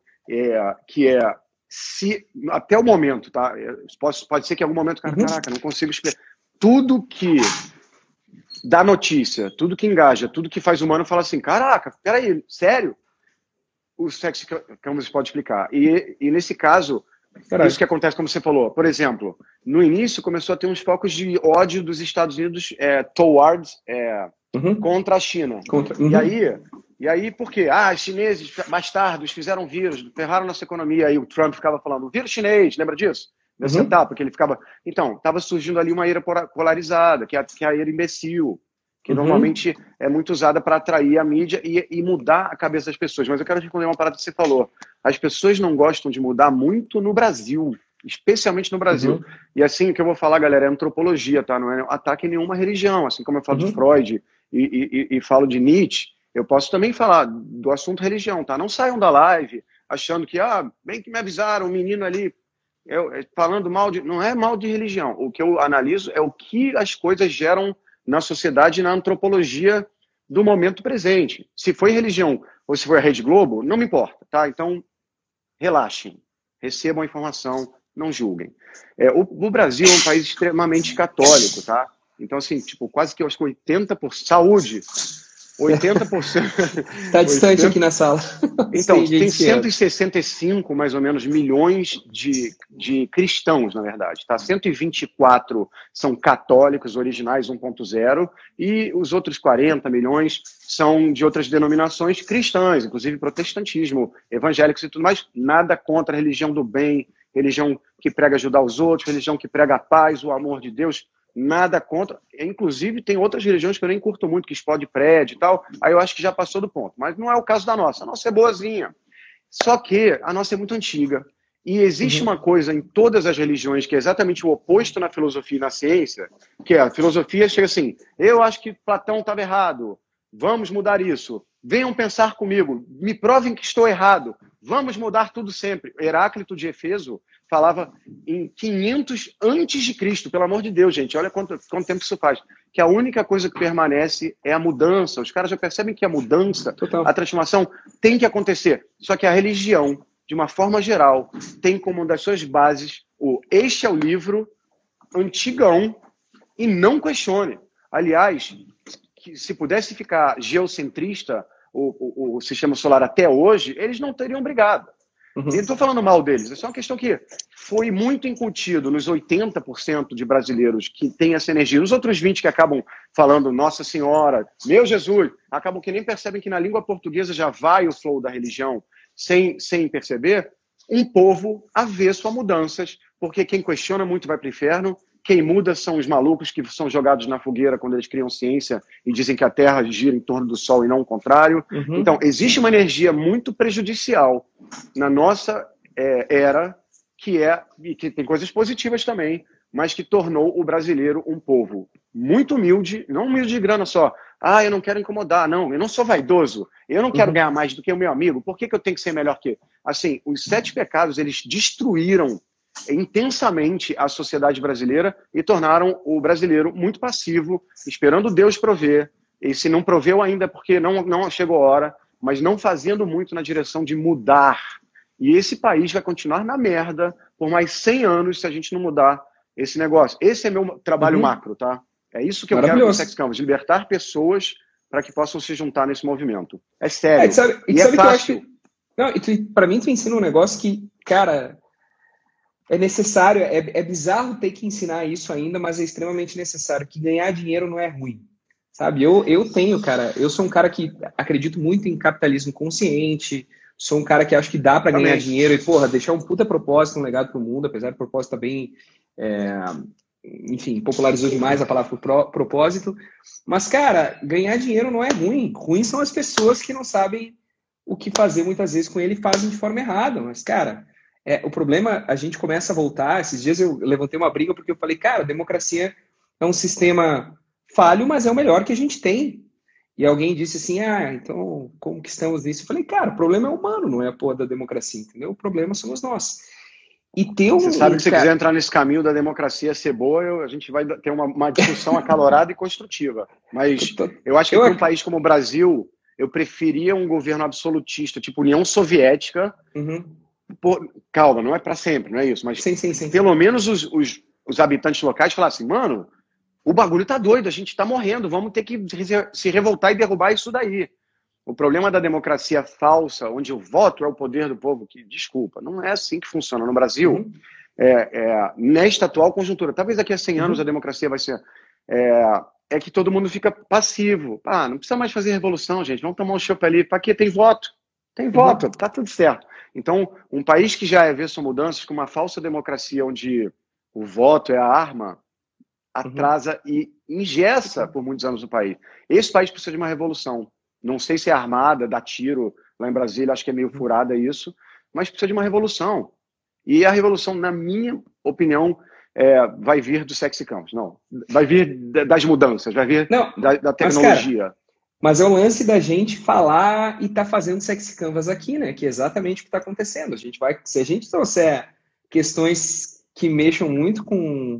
Se até o momento, tá? Pode ser que em algum momento, caraca, não consigo explicar. Tudo que dá notícia, tudo que engaja, tudo que faz humano fala assim, caraca, peraí, sério? O Sexy Canvas pode explicar. E nesse caso, isso que acontece, como você falou, por exemplo, no início começou a ter uns focos de ódio dos Estados Unidos contra a China. E aí, por quê? Os chineses, bastardos, fizeram vírus, ferraram nossa economia. Aí o Trump ficava falando, vírus chinês, lembra disso? Porque ele ficava... Então, estava surgindo ali uma ira polarizada, que é a ira imbecil, que normalmente é muito usada para atrair a mídia e mudar a cabeça das pessoas. Mas eu quero responder uma parada que você falou. As pessoas não gostam de mudar muito no Brasil, especialmente no Brasil. E assim, o que eu vou falar, galera, é antropologia, tá? Não é ataque em nenhuma religião. Assim como eu falo de Freud e falo de Nietzsche, eu posso também falar do assunto religião, tá? Não saiam da live achando que, bem que me avisaram, um menino ali, falando mal de... Não é mal de religião. O que eu analiso é o que as coisas geram na sociedade e na antropologia do momento presente. Se foi religião ou se foi a Rede Globo, não me importa, tá? Então, relaxem, recebam a informação, não julguem. O Brasil é um país extremamente católico, tá? Então, assim, tipo, quase que eu acho que 80% saúde... 80%. Tá distante 80... aqui na sala. Então, tem 165, mais ou menos, milhões de cristãos, na verdade. Tá? 124 são católicos originais 1.0 e os outros 40 milhões são de outras denominações cristãs, inclusive protestantismo, evangélicos e tudo mais. Nada contra a religião do bem religião que prega ajudar os outros, religião que prega a paz, o amor de Deus, nada contra. Inclusive, tem outras religiões que eu nem curto muito, que explode prédio e tal, aí eu acho que já passou do ponto. Mas não é o caso da nossa. A nossa é boazinha. Só que a nossa é muito antiga. E existe uma coisa em todas as religiões que é exatamente o oposto na filosofia e na ciência, que é a filosofia chega assim, eu acho que Platão estava errado, vamos mudar isso. Venham pensar comigo, me provem que estou errado, vamos mudar tudo sempre. Heráclito de Éfeso falava em 500 antes de Cristo, pelo amor de Deus, gente, olha quanto tempo isso faz. Que a única coisa que permanece é a mudança. Os caras já percebem que a mudança, a transformação tem que acontecer. Só que a religião, de uma forma geral, tem como uma das suas bases este é o livro antigão e não questione. Aliás, se pudesse ficar geocentrista o sistema solar até hoje, eles não teriam brigado. Uhum. E não estou falando mal deles, é só uma questão que foi muito incutido nos 80% de brasileiros que têm essa energia. Os outros 20% que acabam falando Nossa Senhora, meu Jesus, acabam que nem percebem que na língua portuguesa já vai o flow da religião, sem perceber, um povo avesso a mudanças, porque quem questiona muito vai para o inferno, quem muda são os malucos que são jogados na fogueira quando eles criam ciência e dizem que a Terra gira em torno do Sol e não o contrário. Uhum. Então, existe uma energia muito prejudicial na nossa era, e que tem coisas positivas também, mas que tornou o brasileiro um povo muito humilde, não humilde de grana só. Eu não quero incomodar, não, eu não sou vaidoso, eu não quero ganhar mais do que o meu amigo, por que eu tenho que ser melhor que ele? Assim, os 7 pecados, eles destruíram intensamente a sociedade brasileira e tornaram o brasileiro muito passivo, esperando Deus prover, e se não proveu ainda porque não chegou a hora, mas não fazendo muito na direção de mudar. E esse país vai continuar na merda por mais 100 anos se a gente não mudar esse negócio. Esse é meu trabalho macro, tá? É isso que eu quero com o Sex Canvas, libertar pessoas para que possam se juntar nesse movimento. É sério. E é fácil. Para mim, tu ensina um negócio que, cara, é necessário, é bizarro ter que ensinar isso ainda, mas é extremamente necessário, que ganhar dinheiro não é ruim. Sabe? Eu sou um cara que acredito muito em capitalismo consciente, sou um cara que acho que dá para ganhar dinheiro e, deixar um puta propósito, um legado pro mundo, apesar do propósito estar bem... enfim, popularizou demais a palavra propósito. Mas, cara, ganhar dinheiro não é ruim. Ruim são as pessoas que não sabem o que fazer muitas vezes com ele e fazem de forma errada. Mas, cara, o problema, a gente começa a voltar. Esses dias eu levantei uma briga porque eu falei, cara, a democracia é um sistema falho, mas é o melhor que a gente tem. E alguém disse assim, então como que estamos nisso? Eu falei, cara, o problema é humano, não é a porra da democracia, entendeu? O problema somos nós. Você sabe que se quiser entrar nesse caminho da democracia ser boa, a gente vai ter uma discussão acalorada e construtiva. Mas eu acho que para um país como o Brasil, eu preferia um governo absolutista, tipo União Soviética. Uhum. Calma, não é para sempre, não é isso. Mas sim. Pelo menos os habitantes locais falassem, mano, o bagulho tá doido, a gente tá morrendo, vamos ter que se revoltar e derrubar isso daí. O problema da democracia falsa, onde o voto é o poder do povo, que, desculpa, não é assim que funciona no Brasil, nesta atual conjuntura. Talvez daqui a 100 anos a democracia vai ser... É que todo mundo fica passivo. Não precisa mais fazer revolução, gente, vamos tomar um chopp ali. Para quê? Tem voto. Tem voto, tá tudo certo. Então, um país que já é avesso a mudanças, com uma falsa democracia onde o voto é a arma, atrasa e engessa por muitos anos o país. Esse país precisa de uma revolução. Não sei se é armada, dá tiro. Lá em Brasília, acho que é meio furada isso. Mas precisa de uma revolução. E a revolução, na minha opinião, vai vir do Sexy Campus. Não, vai vir das mudanças, vai vir da tecnologia. Mas é o lance da gente falar e tá fazendo Sexy Canvas aqui, né? Que é exatamente o que está acontecendo. Se a gente trouxer questões que mexam muito com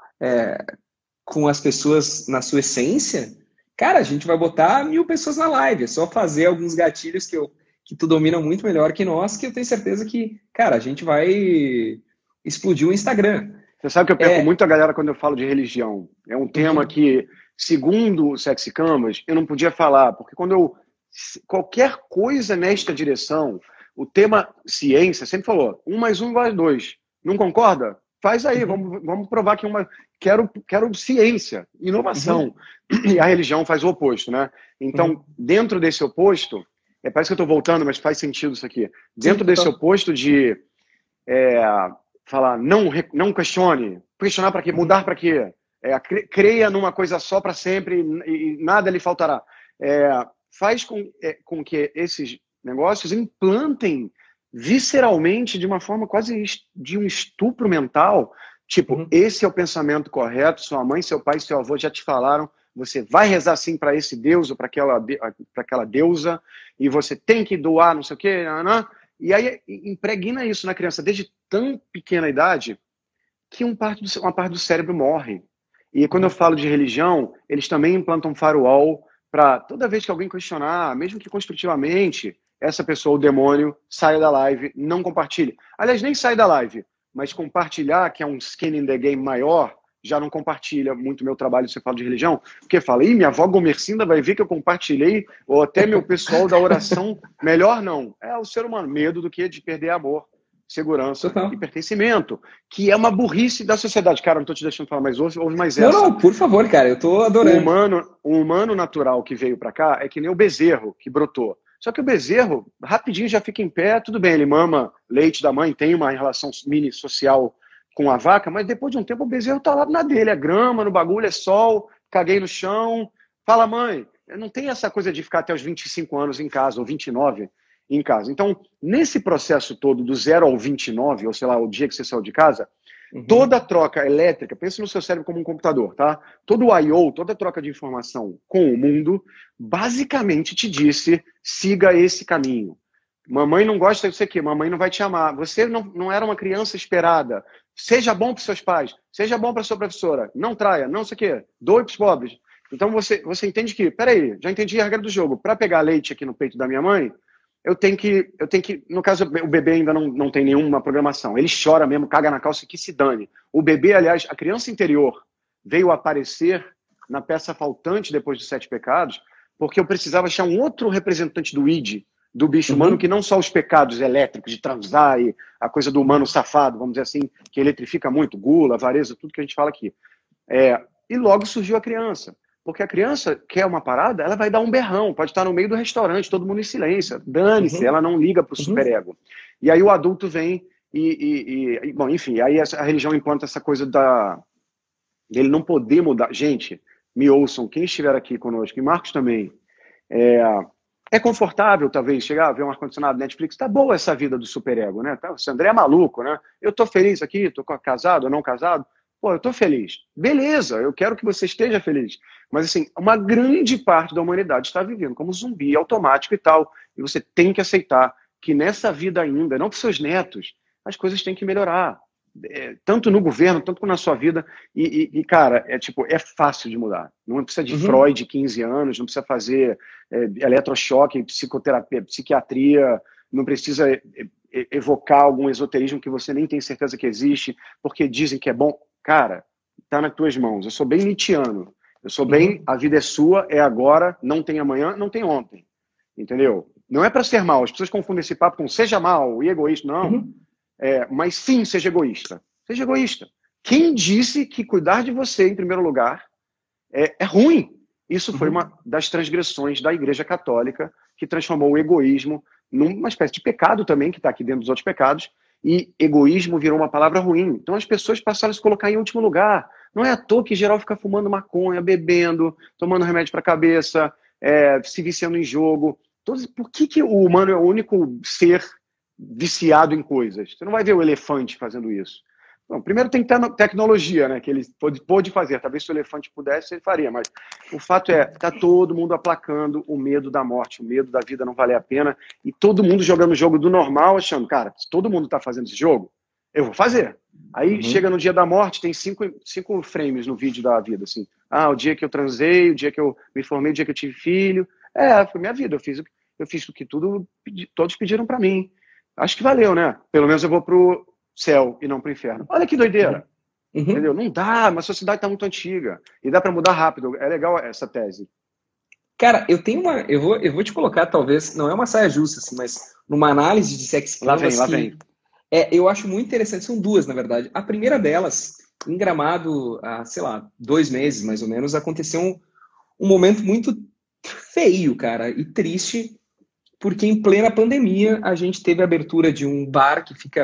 as pessoas na sua essência... Cara, a gente vai botar 1000 pessoas na live. É só fazer alguns gatilhos que tu domina muito melhor que nós, que eu tenho certeza que, cara, a gente vai explodir o Instagram. Você sabe que eu perco muito a galera quando eu falo de religião. É um tema que, segundo o Sexy Canvas, eu não podia falar, porque qualquer coisa nesta direção, o tema ciência sempre falou, 1 mais 1 igual a 2. Não concorda? Faz aí, vamos provar que quero ciência, inovação. E a religião faz o oposto, né? Então, dentro desse oposto, parece que eu estou voltando, mas faz sentido isso aqui. Dentro desse oposto de falar, não questione. Questionar para quê? Mudar para quê? Creia numa coisa só para sempre e nada lhe faltará. Faz com que esses negócios implantem visceralmente de uma forma quase de um estupro mental. Tipo, esse é o pensamento correto, sua mãe, seu pai, seu avô já te falaram, você vai rezar assim para esse deus ou para aquela deusa, e você tem que doar não sei o quê, e aí impregna isso na criança desde tão pequena idade que uma parte do cérebro morre. E quando eu falo de religião, eles também implantam firewall para toda vez que alguém questionar, mesmo que construtivamente, essa pessoa, o demônio, saia da live, não compartilhe. Aliás, nem sai da live, mas compartilhar, que é um skin in the game maior, já não compartilha muito meu trabalho se eu falo de religião, porque fala, minha avó Gomercinda vai ver que eu compartilhei, ou até meu pessoal da oração, melhor não. É o ser humano, medo do que de perder amor, segurança e pertencimento, que é uma burrice da sociedade. Cara, não estou te deixando falar mais, ouve mais essa. Não, por favor, cara, eu estou adorando. O humano natural que veio para cá é que nem o bezerro que brotou. Só que o bezerro, rapidinho já fica em pé, tudo bem, ele mama leite da mãe, tem uma relação mini social com a vaca, mas depois de um tempo o bezerro tá lá na dele, é grama no bagulho, é sol, caguei no chão. Fala, mãe, não tem essa coisa de ficar até os 25 anos em casa, ou 29 em casa. Então, nesse processo todo, do 0 ao 29, ou sei lá, o dia que você saiu de casa, toda a troca elétrica, pense no seu cérebro como um computador, tá? Todo o I/O, toda a troca de informação com o mundo, basicamente te disse, siga esse caminho. Mamãe não gosta disso aqui, mamãe não vai te amar. Você não era uma criança esperada. Seja bom para seus pais, seja bom para sua professora. Não traia, não sei o quê. Doe para os pobres. Então você entende que, peraí, já entendi a regra do jogo. Para pegar leite aqui no peito da minha mãe, eu tenho que, no caso, o bebê ainda não tem nenhuma programação. Ele chora mesmo, caga na calça, que se dane. O bebê, aliás, a criança interior veio aparecer na peça faltante depois dos 7 pecados, porque eu precisava achar um outro representante do id, do bicho humano, que não só os pecados elétricos de transar e a coisa do humano safado, vamos dizer assim, que eletrifica muito, gula, avareza, tudo que a gente fala aqui. E logo surgiu a criança. Porque a criança quer uma parada, ela vai dar um berrão, pode estar no meio do restaurante, todo mundo em silêncio, dane-se, ela não liga para o superego. E aí o adulto vem bom, enfim, aí a religião implanta essa coisa dele não poder mudar. Gente, me ouçam, quem estiver aqui conosco, e Marcos também, é confortável, talvez, chegar a ver um ar-condicionado Netflix, tá boa essa vida do superego, né? O André é maluco, né? Eu tô feliz aqui, tô casado ou não casado, pô, eu tô feliz. Beleza, eu quero que você esteja feliz. Mas, assim, uma grande parte da humanidade está vivendo como zumbi automático e tal. E você tem que aceitar que nessa vida ainda, não para os seus netos, as coisas têm que melhorar. Tanto no governo, tanto na sua vida. Cara, é fácil de mudar. Não precisa de Freud, 15 anos, não precisa fazer eletrochoque, psicoterapia, psiquiatria, não precisa evocar algum esoterismo que você nem tem certeza que existe, porque dizem que é bom. Cara, tá nas tuas mãos. Eu sou bem nietzschiano. Eu sou bem, a vida é sua, é agora, não tem amanhã, não tem ontem. Entendeu? Não é para ser mal. As pessoas confundem esse papo com seja mal e egoísta. Não. Mas sim, seja egoísta. Seja egoísta. Quem disse que cuidar de você, em primeiro lugar, é ruim? Isso foi uma das transgressões da Igreja Católica, que transformou o egoísmo numa espécie de pecado também, que está aqui dentro dos outros pecados, e egoísmo virou uma palavra ruim. Então as pessoas passaram a se colocar em último lugar. Não é à toa que geral fica fumando maconha, bebendo, tomando remédio para a cabeça, se viciando em jogo. Por que o humano é o único ser viciado em coisas? Você não vai ver o elefante fazendo isso. Bom, primeiro tem que ter tecnologia, né, que ele pôde fazer. Talvez se o elefante pudesse, ele faria. Mas o fato está todo mundo aplacando o medo da morte, o medo da vida não valer a pena. E todo mundo jogando o jogo do normal, achando, cara, se todo mundo está fazendo esse jogo, eu vou fazer. Aí chega no dia da morte, tem 5 frames no vídeo da vida. Assim. O dia que eu transei, o dia que eu me formei, o dia que eu tive filho. Foi minha vida. Eu fiz o que todos pediram para mim. Acho que valeu, né? Pelo menos eu vou pro céu e não pro inferno. Olha que doideira. Entendeu? Não dá, mas a sociedade está muito antiga. E dá para mudar rápido. É legal essa tese. Cara, eu tenho uma... Eu vou te colocar, talvez, não é uma saia justa, assim, mas numa análise de sex Lá vem. Eu acho muito interessante, são duas, na verdade. A primeira delas, em Gramado, há, sei lá, 2 meses, mais ou menos, aconteceu um momento muito feio, cara, e triste, porque em plena pandemia a gente teve a abertura de um bar que fica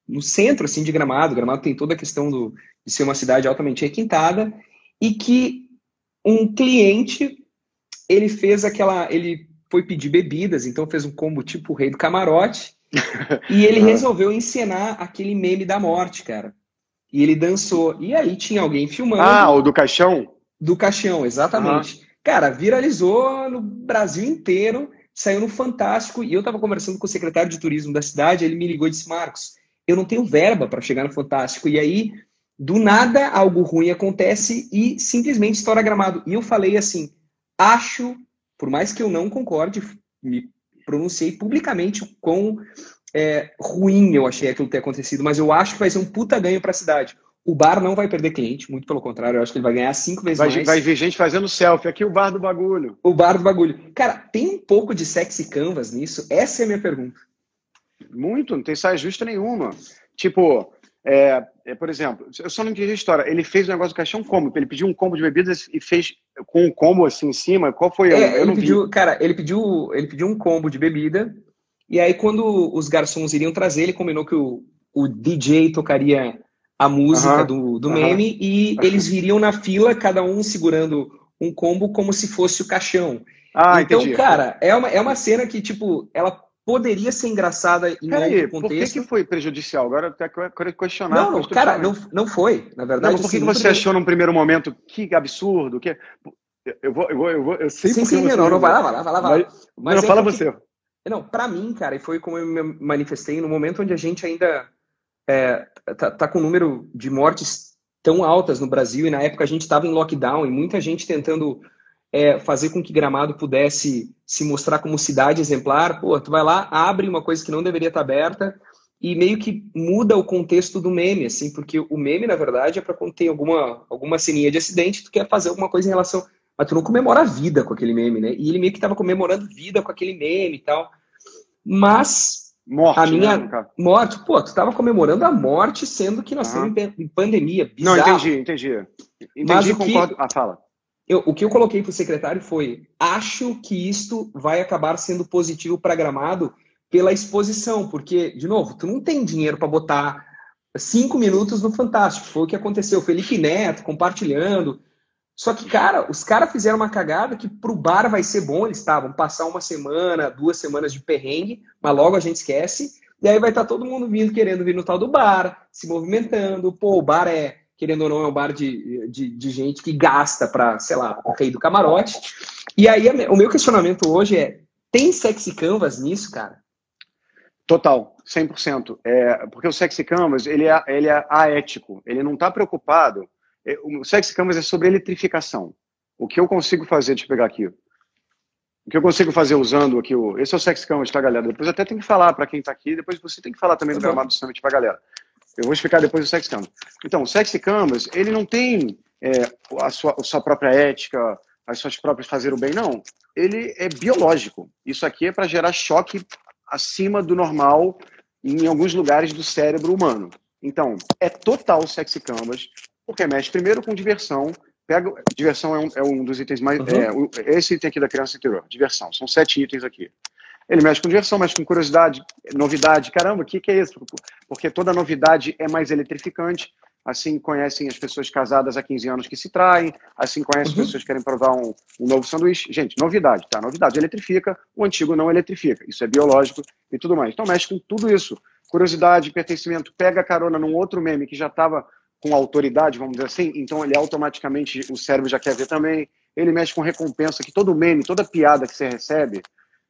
no centro assim, de Gramado. Gramado tem toda a questão de ser uma cidade altamente requintada, e que um cliente, ele foi pedir bebidas, então fez um combo tipo o Rei do Camarote, e ele resolveu encenar aquele meme da morte, cara. E ele dançou. E aí tinha alguém filmando. Ah, o do caixão? Do caixão, exatamente. Cara, viralizou no Brasil inteiro, saiu no Fantástico, e eu tava conversando com o secretário de turismo da cidade, ele me ligou e disse, Marcos, eu não tenho verba para chegar no Fantástico. E aí, do nada, algo ruim acontece e simplesmente estoura Gramado. E eu falei assim, acho, por mais que eu não concorde, me pronunciei publicamente o quão ruim eu achei aquilo ter acontecido, mas eu acho que vai ser um puta ganho para a cidade. O bar não vai perder cliente, muito pelo contrário, eu acho que ele vai ganhar 5 vezes mais. Vai ver gente fazendo selfie, aqui o bar do bagulho. O bar do bagulho. Cara, tem um pouco de sexy canvas nisso? Essa é a minha pergunta. Muito, não tem saia justa nenhuma. Tipo, por exemplo, eu só não entendi a história. Ele fez o negócio do caixão como? Ele pediu um combo de bebidas e fez com um combo assim em cima? Qual foi? Eu não vi. Cara, ele pediu um combo de bebida, e aí quando os garçons iriam trazer, ele combinou que o DJ tocaria a música do meme, e eles viriam na fila, cada um segurando um combo como se fosse o caixão. Então, entendi. Cara, é uma cena que, tipo, ela poderia ser engraçada em outro contexto. Por que foi prejudicial? Agora eu quero questionar. Não, cara, não foi. Na verdade, não, por que você achou num primeiro momento que absurdo? Que... Eu sei porque você... Não, vai lá. Mas não, fala você. Não, pra mim, cara, e foi como eu me manifestei, no momento onde a gente ainda tá com um número de mortes tão altas no Brasil, e na época a gente estava em lockdown, e muita gente tentando fazer com que Gramado pudesse se mostrar como cidade exemplar. Pô, tu vai lá, abre uma coisa que não deveria estar aberta, e meio que muda o contexto do meme, assim, porque o meme, na verdade, é para quando tem alguma ceninha de acidente, tu quer fazer alguma coisa em relação... Mas tu não comemora a vida com aquele meme, né? E ele meio que tava comemorando vida com aquele meme e tal. Mas... Morte, a minha morte, pô, tu tava comemorando a morte, sendo que nós estamos em pandemia. Bizarro. Não, entendi. Mas concordo. Fala. O que eu coloquei pro secretário foi: acho que isto vai acabar sendo positivo para Gramado pela exposição, porque, de novo, tu não tem dinheiro para botar 5 minutos no Fantástico. Foi o que aconteceu. Felipe Neto compartilhando. Só que, cara, os caras fizeram uma cagada que pro bar vai ser bom. Eles estavam passar 1 semana, 2 semanas de perrengue, mas logo a gente esquece. E aí vai estar todo mundo querendo vir no tal do bar, se movimentando. Pô, o bar querendo ou não, é um bar de gente que gasta pra, sei lá, o Rei do Camarote. E aí o meu questionamento hoje tem sexy canvas nisso, cara? Total, 100%. Porque o sexy canvas, ele é aético. Ele não tá preocupado. O sexy canvas é sobre eletrificação. O que eu consigo fazer, deixa eu pegar aqui. O que eu consigo fazer usando aqui, esse é o sexy canvas, tá, galera? Depois até tem que falar para quem tá aqui, depois você tem que falar também do Gramado Summit pra galera. Eu vou explicar depois o sexy canvas. Então, o sexy canvas, ele não tem a sua própria ética, as suas próprias fazer o bem, não. Ele é biológico. Isso aqui é para gerar choque acima do normal em alguns lugares do cérebro humano. Então, é total sexy canvas, porque mexe primeiro com diversão. Diversão é um dos itens mais... esse item aqui da criança interior, diversão. São 7 itens aqui. Ele mexe com diversão, mexe com curiosidade, novidade. Caramba, o que é isso? Porque toda novidade é mais eletrificante. Assim conhecem as pessoas casadas há 15 anos que se traem. Assim conhecem as pessoas que querem provar um novo sanduíche. Gente, novidade, tá? Novidade eletrifica, o antigo não eletrifica. Isso é biológico e tudo mais. Então mexe com tudo isso. Curiosidade, pertencimento. Pega carona num outro meme que já estava com autoridade, vamos dizer assim. Então ele automaticamente, o cérebro já quer ver também. Ele mexe com recompensa, que todo meme, toda piada que você recebe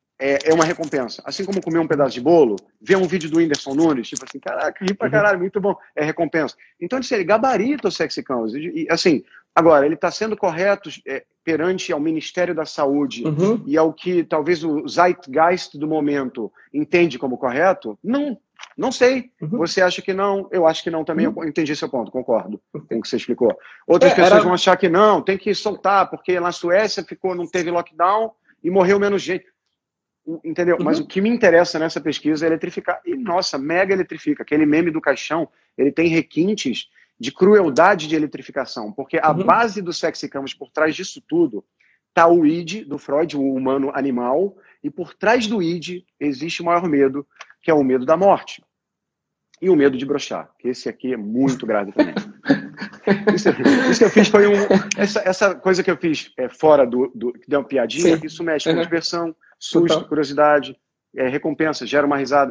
é uma recompensa. Assim como comer um pedaço de bolo, ver um vídeo do Whindersson Nunes, tipo assim, caraca, ri pra caralho, muito bom, é recompensa. Então, ele gabarita o sexy canvas. E, assim, agora, ele está sendo correto perante ao Ministério da Saúde e ao que talvez o zeitgeist do momento entende como correto? Não sei. Você acha que não? Eu acho que não também. Eu entendi seu ponto, concordo com o que você explicou. Outras pessoas vão achar que não, tem que soltar, porque na Suécia não teve lockdown e morreu menos gente. Entendeu? Mas o que me interessa nessa pesquisa é eletrificar. E, nossa, mega eletrifica. Aquele meme do caixão, ele tem requintes de crueldade de eletrificação, porque a base do sexy canvas, por trás disso tudo, tá o id do Freud, o humano animal, e por trás do id existe o maior medo, que é o medo da morte. E o medo de broxar, que esse aqui é muito grave também. Isso que eu fiz foi essa coisa que eu fiz fora que deu uma piadinha, Sim. isso mexe com diversão, susto, curiosidade, recompensa, gera uma risada.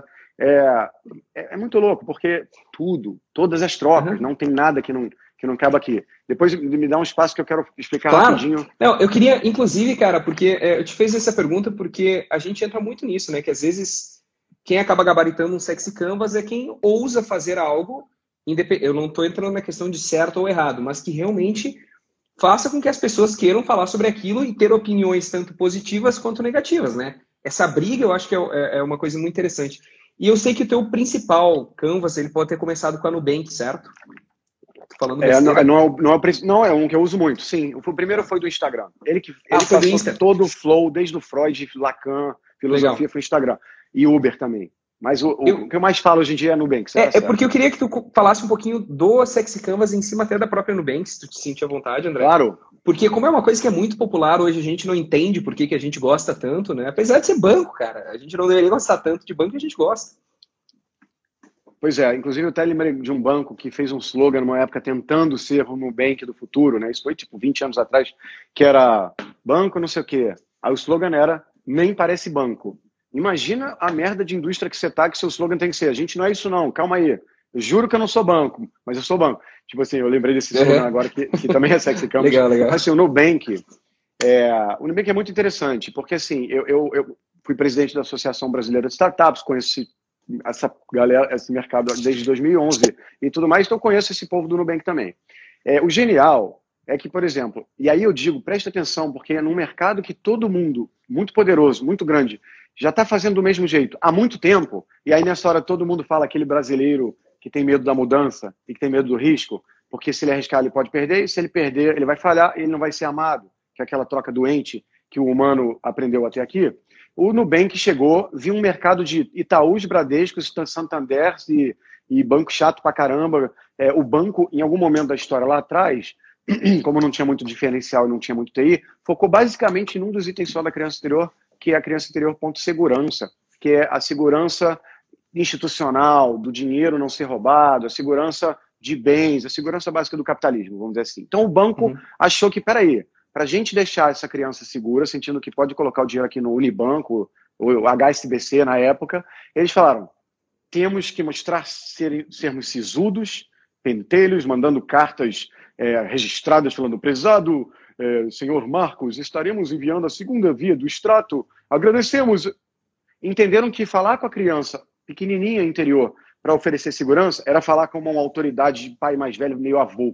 É muito louco, porque todas as trocas, não tem nada que não cabe aqui. Depois me dá um espaço que eu quero explicar rapidinho. Não, eu queria, inclusive, cara, porque eu te fiz essa pergunta porque a gente entra muito nisso, né? Que às vezes quem acaba gabaritando um sexy canvas é quem ousa fazer algo, eu não estou entrando na questão de certo ou errado, mas que realmente faça com que as pessoas queiram falar sobre aquilo e ter opiniões tanto positivas quanto negativas, né? Essa briga eu acho que é uma coisa muito interessante. E eu sei que o teu principal canvas, ele pode ter começado com a Nubank, certo? Falando não é um que eu uso muito, sim. O primeiro foi do Instagram. Ele foi do passou todo o flow, desde o Freud, Lacan, filosofia, foi Instagram. E Uber também. Mas o que eu mais falo hoje em dia é Nubank. Porque eu queria que tu falasse um pouquinho do Sexy Canvas em cima até da própria Nubank, se tu te sentir à vontade, André. Claro. Porque como é uma coisa que é muito popular, hoje a gente não entende por que a gente gosta tanto, né? Apesar de ser banco, cara. A gente não deveria gostar tanto de banco que a gente gosta. Pois é, inclusive eu até lembrei de um banco que fez um slogan numa época tentando ser o Nubank do futuro, né? Isso foi tipo 20 anos atrás, que era banco não sei o quê. Aí o slogan era nem parece banco. Imagina a merda de indústria que você tá, que seu slogan tem que ser: a gente não é isso não, calma aí. Eu juro que eu não sou banco, mas eu sou banco. Tipo assim, eu lembrei desse slogan agora que também é sexy canvas. Legal. Mas assim, o Nubank é muito interessante, porque assim, eu fui presidente da Associação Brasileira de Startups, conheci essa galera, esse mercado desde 2011 e tudo mais, então eu conheço esse povo do Nubank também. O genial é que, por exemplo, e aí eu digo, preste atenção, porque é num mercado que todo mundo, muito poderoso, muito grande, já está fazendo do mesmo jeito há muito tempo, e aí nessa hora todo mundo fala aquele brasileiro que tem medo da mudança e que tem medo do risco, porque se ele arriscar ele pode perder, e se ele perder ele vai falhar e ele não vai ser amado, que é aquela troca doente que o humano aprendeu até aqui. O Nubank chegou, viu um mercado de Itaús, Bradescos, Santander e banco chato pra caramba. O banco, em algum momento da história lá atrás, como não tinha muito diferencial e não tinha muito TI, focou basicamente em um dos itens só da criança interior, que é a criança interior ponto segurança, que é a segurança institucional, do dinheiro não ser roubado, a segurança de bens, a segurança básica do capitalismo, vamos dizer assim. Então o banco achou que, peraí, para a gente deixar essa criança segura, sentindo que pode colocar o dinheiro aqui no Unibanco, ou HSBC na época, eles falaram, temos que mostrar sermos sisudos, pentelhos, mandando cartas registradas falando, prezado senhor Marcos, estaremos enviando a segunda via do extrato, agradecemos. Entenderam que falar com a criança pequenininha interior para oferecer segurança era falar com uma autoridade de pai mais velho, meio avô.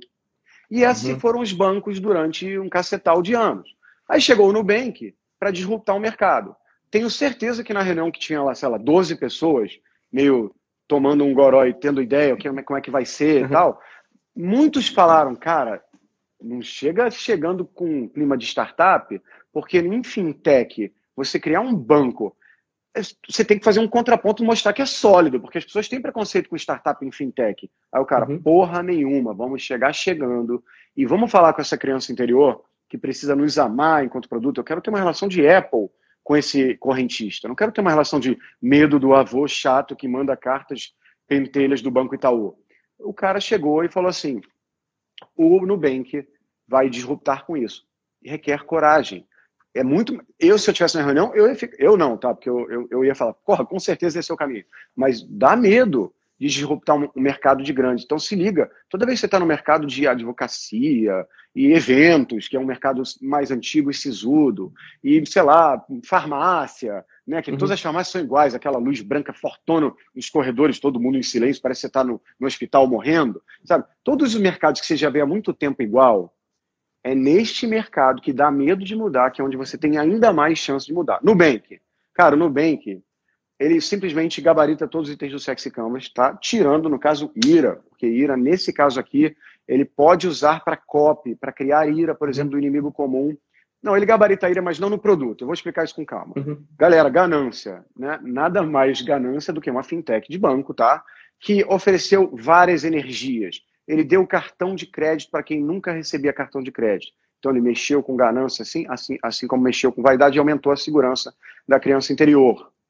E assim foram os bancos durante um cacetal de anos. Aí chegou o Nubank para disruptar o mercado. Tenho certeza que na reunião que tinha lá, sei lá, 12 pessoas, meio tomando um goró e tendo ideia como é que vai ser e tal, muitos falaram, cara, não chegando com um clima de startup, porque em fintech, você criar um banco, você tem que fazer um contraponto e mostrar que é sólido, porque as pessoas têm preconceito com startup em fintech. Aí o cara, porra nenhuma, vamos chegar chegando e vamos falar com essa criança interior que precisa nos amar enquanto produto. Eu quero ter uma relação de Apple com esse correntista. Eu não quero ter uma relação de medo do avô chato que manda cartas pentelhas do Banco Itaú. O cara chegou e falou assim, o Nubank vai disruptar com isso. E requer coragem. Se eu estivesse na reunião, eu não, tá? Porque eu ia falar, porra, com certeza esse é o caminho. Mas dá medo de disruptar um mercado de grande. Então se liga, toda vez que você está no mercado de advocacia e eventos, que é um mercado mais antigo e sisudo, e, sei lá, farmácia, né? Que todas as farmácias são iguais, aquela luz branca fortona nos corredores, todo mundo em silêncio, parece que você está no hospital morrendo, sabe? Todos os mercados que você já vê há muito tempo igual, é neste mercado que dá medo de mudar, que é onde você tem ainda mais chance de mudar. Nubank. Cara, o Nubank, ele simplesmente gabarita todos os itens do Sexy Canvas, tá? Tirando, no caso, IRA. Porque IRA, nesse caso aqui, ele pode usar para copy, para criar IRA, por exemplo, do inimigo comum. Não, ele gabarita a IRA, mas não no produto. Eu vou explicar isso com calma. Galera, ganância, né? Nada mais ganância do que uma fintech de banco, tá? Que ofereceu várias energias. Ele deu cartão de crédito para quem nunca recebia cartão de crédito. Então ele mexeu com ganância, assim como mexeu com vaidade e aumentou a segurança da criança interior, tá?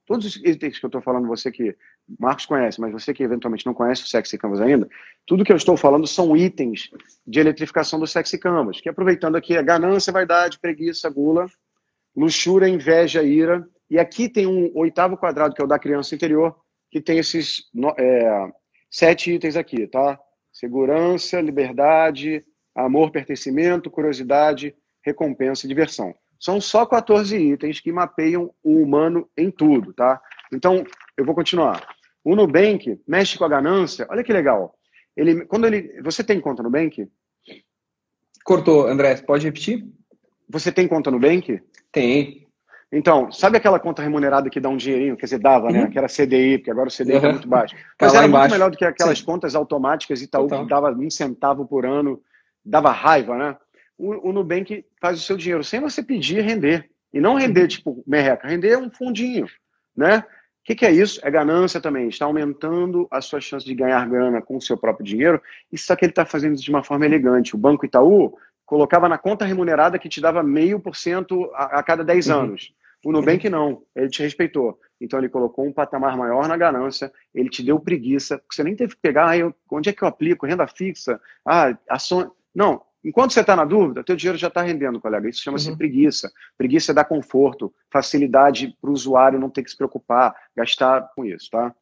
Todos os itens que eu estou falando, você que Marcos conhece, mas você que eventualmente não conhece o Sexy Canvas ainda, tudo que eu estou falando são itens de eletrificação do Sexy Canvas, que aproveitando aqui é ganância, vaidade, preguiça, gula, luxúria, inveja, ira. E aqui tem um oitavo quadrado, que é o da criança interior, que tem esses 7 itens aqui, tá? Segurança, liberdade, amor, pertencimento, curiosidade, recompensa e diversão. São só 14 itens que mapeiam o humano em tudo, tá? Então, eu vou continuar. O Nubank mexe com a ganância. Olha que legal. Você tem conta no Nubank? Cortou, André. Pode repetir? Você tem conta no Nubank? Tem. Então, sabe aquela conta remunerada que dá um dinheirinho? Quer dizer, dava, né? Que era CDI, porque agora o CDI está muito baixo. Mas era muito melhor do que aquelas contas automáticas Itaú que dava 1 centavo por ano. Dava raiva, né? O Nubank faz o seu dinheiro sem você pedir render. E não render, tipo, merreca. Render um fundinho, né? O que é isso? É ganância também. Está aumentando a sua chance de ganhar grana com o seu próprio dinheiro. Isso só que ele está fazendo isso de uma forma elegante. O Banco Itaú colocava na conta remunerada que te dava 0,5% a cada 10 anos. O Nubank não, ele te respeitou. Então ele colocou um patamar maior na ganância, ele te deu preguiça, porque você nem teve que pegar, onde é que eu aplico? Renda fixa? Ações. Não, enquanto você está na dúvida, teu dinheiro já está rendendo, colega. Isso chama-se preguiça. Preguiça dá conforto, facilidade para o usuário não ter que se preocupar, gastar com isso, tá?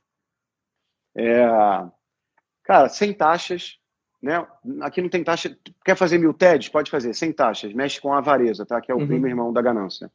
Cara, sem taxas, né? Aqui não tem taxa. Quer fazer 1000 TEDs? Pode fazer, sem taxas. Mexe com a avareza, tá? Que é o primo irmão da ganância.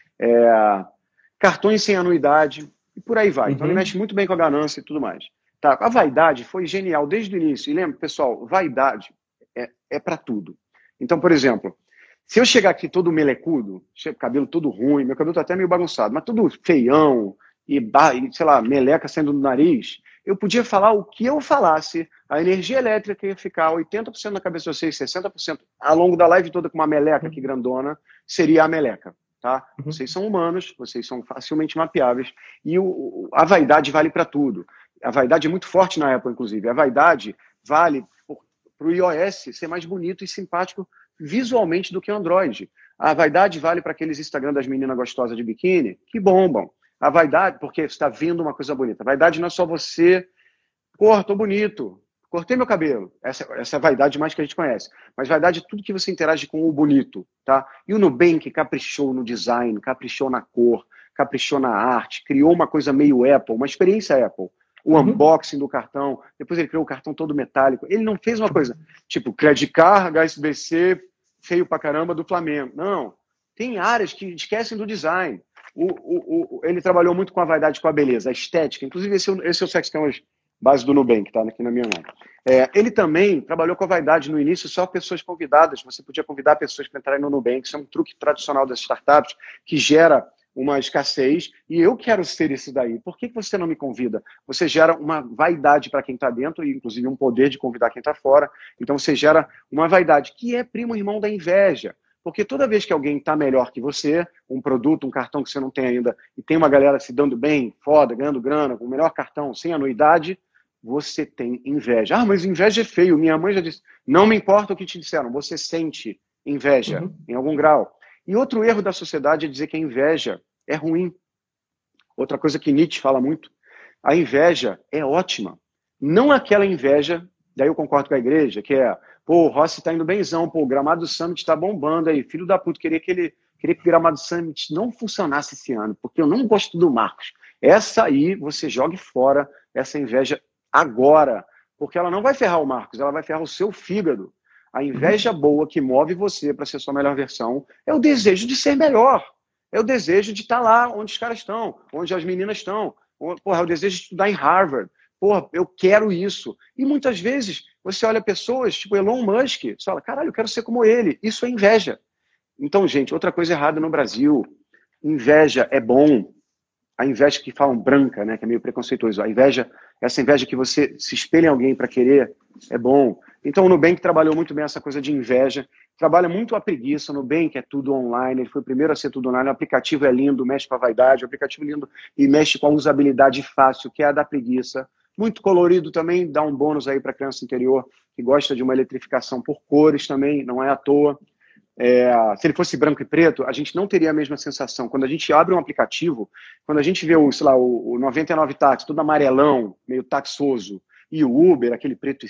Cartões sem anuidade e por aí vai. Então ele mexe muito bem com a ganância e tudo mais. Tá, a vaidade foi genial desde o início. E lembra, pessoal, vaidade é para tudo. Então, por exemplo, se eu chegar aqui todo melecudo, cabelo todo ruim, meu cabelo tá até meio bagunçado, mas tudo feião e sei lá, meleca saindo do nariz, eu podia falar o que eu falasse, a energia elétrica ia ficar 80% na cabeça de vocês, 60% ao longo da live toda com uma meleca aqui grandona, seria a meleca. Tá? Vocês são humanos, vocês são facilmente mapeáveis e a vaidade vale para tudo. A vaidade é muito forte na Apple, inclusive. A vaidade vale para o iOS ser mais bonito e simpático visualmente do que o Android. A vaidade vale para aqueles Instagram das meninas gostosas de biquíni que bombam. A vaidade, porque você está vendo uma coisa bonita. A vaidade não é só você, porra, tô bonito, cortei meu cabelo. Essa é a vaidade mais que a gente conhece. Mas vaidade é tudo que você interage com o bonito, tá? E o Nubank caprichou no design, caprichou na cor, caprichou na arte, criou uma coisa meio Apple, uma experiência Apple. O unboxing do cartão, depois ele criou o cartão todo metálico. Ele não fez uma coisa tipo Credit Card, HSBC, feio pra caramba do Flamengo. Não. Tem áreas que esquecem do design. Ele trabalhou muito com a vaidade, com a beleza, a estética. Inclusive, esse é o Sexy Canvas base do Nubank, tá aqui na minha mão. Ele também trabalhou com a vaidade no início, só pessoas convidadas. Você podia convidar pessoas para entrarem no Nubank. Isso é um truque tradicional das startups que gera uma escassez. E eu quero ser isso daí. Por que você não me convida? Você gera uma vaidade para quem está dentro e, inclusive, um poder de convidar quem está fora. Então, você gera uma vaidade que é primo irmão da inveja. Porque toda vez que alguém está melhor que você, um produto, um cartão que você não tem ainda, e tem uma galera se dando bem, foda, ganhando grana, com o melhor cartão, sem anuidade, você tem inveja. Ah, mas inveja é feio. Minha mãe já disse. Não me importa o que te disseram. Você sente inveja em algum grau. E outro erro da sociedade é dizer que a inveja é ruim. Outra coisa que Nietzsche fala muito. A inveja é ótima. Não aquela inveja, daí eu concordo com a igreja, que é, pô, o Rossi tá indo benzão, pô, o Gramado Summit tá bombando aí. Filho da puta, queria que o Gramado Summit não funcionasse esse ano, porque eu não gosto do Marcos. Essa aí, você jogue fora essa inveja agora, porque ela não vai ferrar o Marcos, ela vai ferrar o seu fígado. A inveja boa que move você para ser sua melhor versão é o desejo de ser melhor. É o desejo de estar lá onde os caras estão, onde as meninas estão. Porra, é o desejo de estudar em Harvard. Porra, eu quero isso. E muitas vezes você olha pessoas tipo Elon Musk, você fala, caralho, eu quero ser como ele. Isso é inveja. Então, gente, outra coisa errada no Brasil. Inveja é bom. A inveja que falam branca, né, que é meio preconceituoso. A inveja, essa inveja que você se espelha em alguém para querer, é bom. Então o Nubank trabalhou muito bem essa coisa de inveja, trabalha muito a preguiça. O Nubank é tudo online, ele foi o primeiro a ser tudo online. O aplicativo é lindo, mexe com a vaidade, o aplicativo é lindo e mexe com a usabilidade fácil, que é a da preguiça. Muito colorido também, dá um bônus aí para a criança interior que gosta de uma eletrificação por cores também, não é à toa. se ele fosse branco e preto, a gente não teria a mesma sensação. Quando a gente abre um aplicativo, quando a gente vê o 99 táxi, todo amarelão, meio taxoso, e o Uber, aquele preto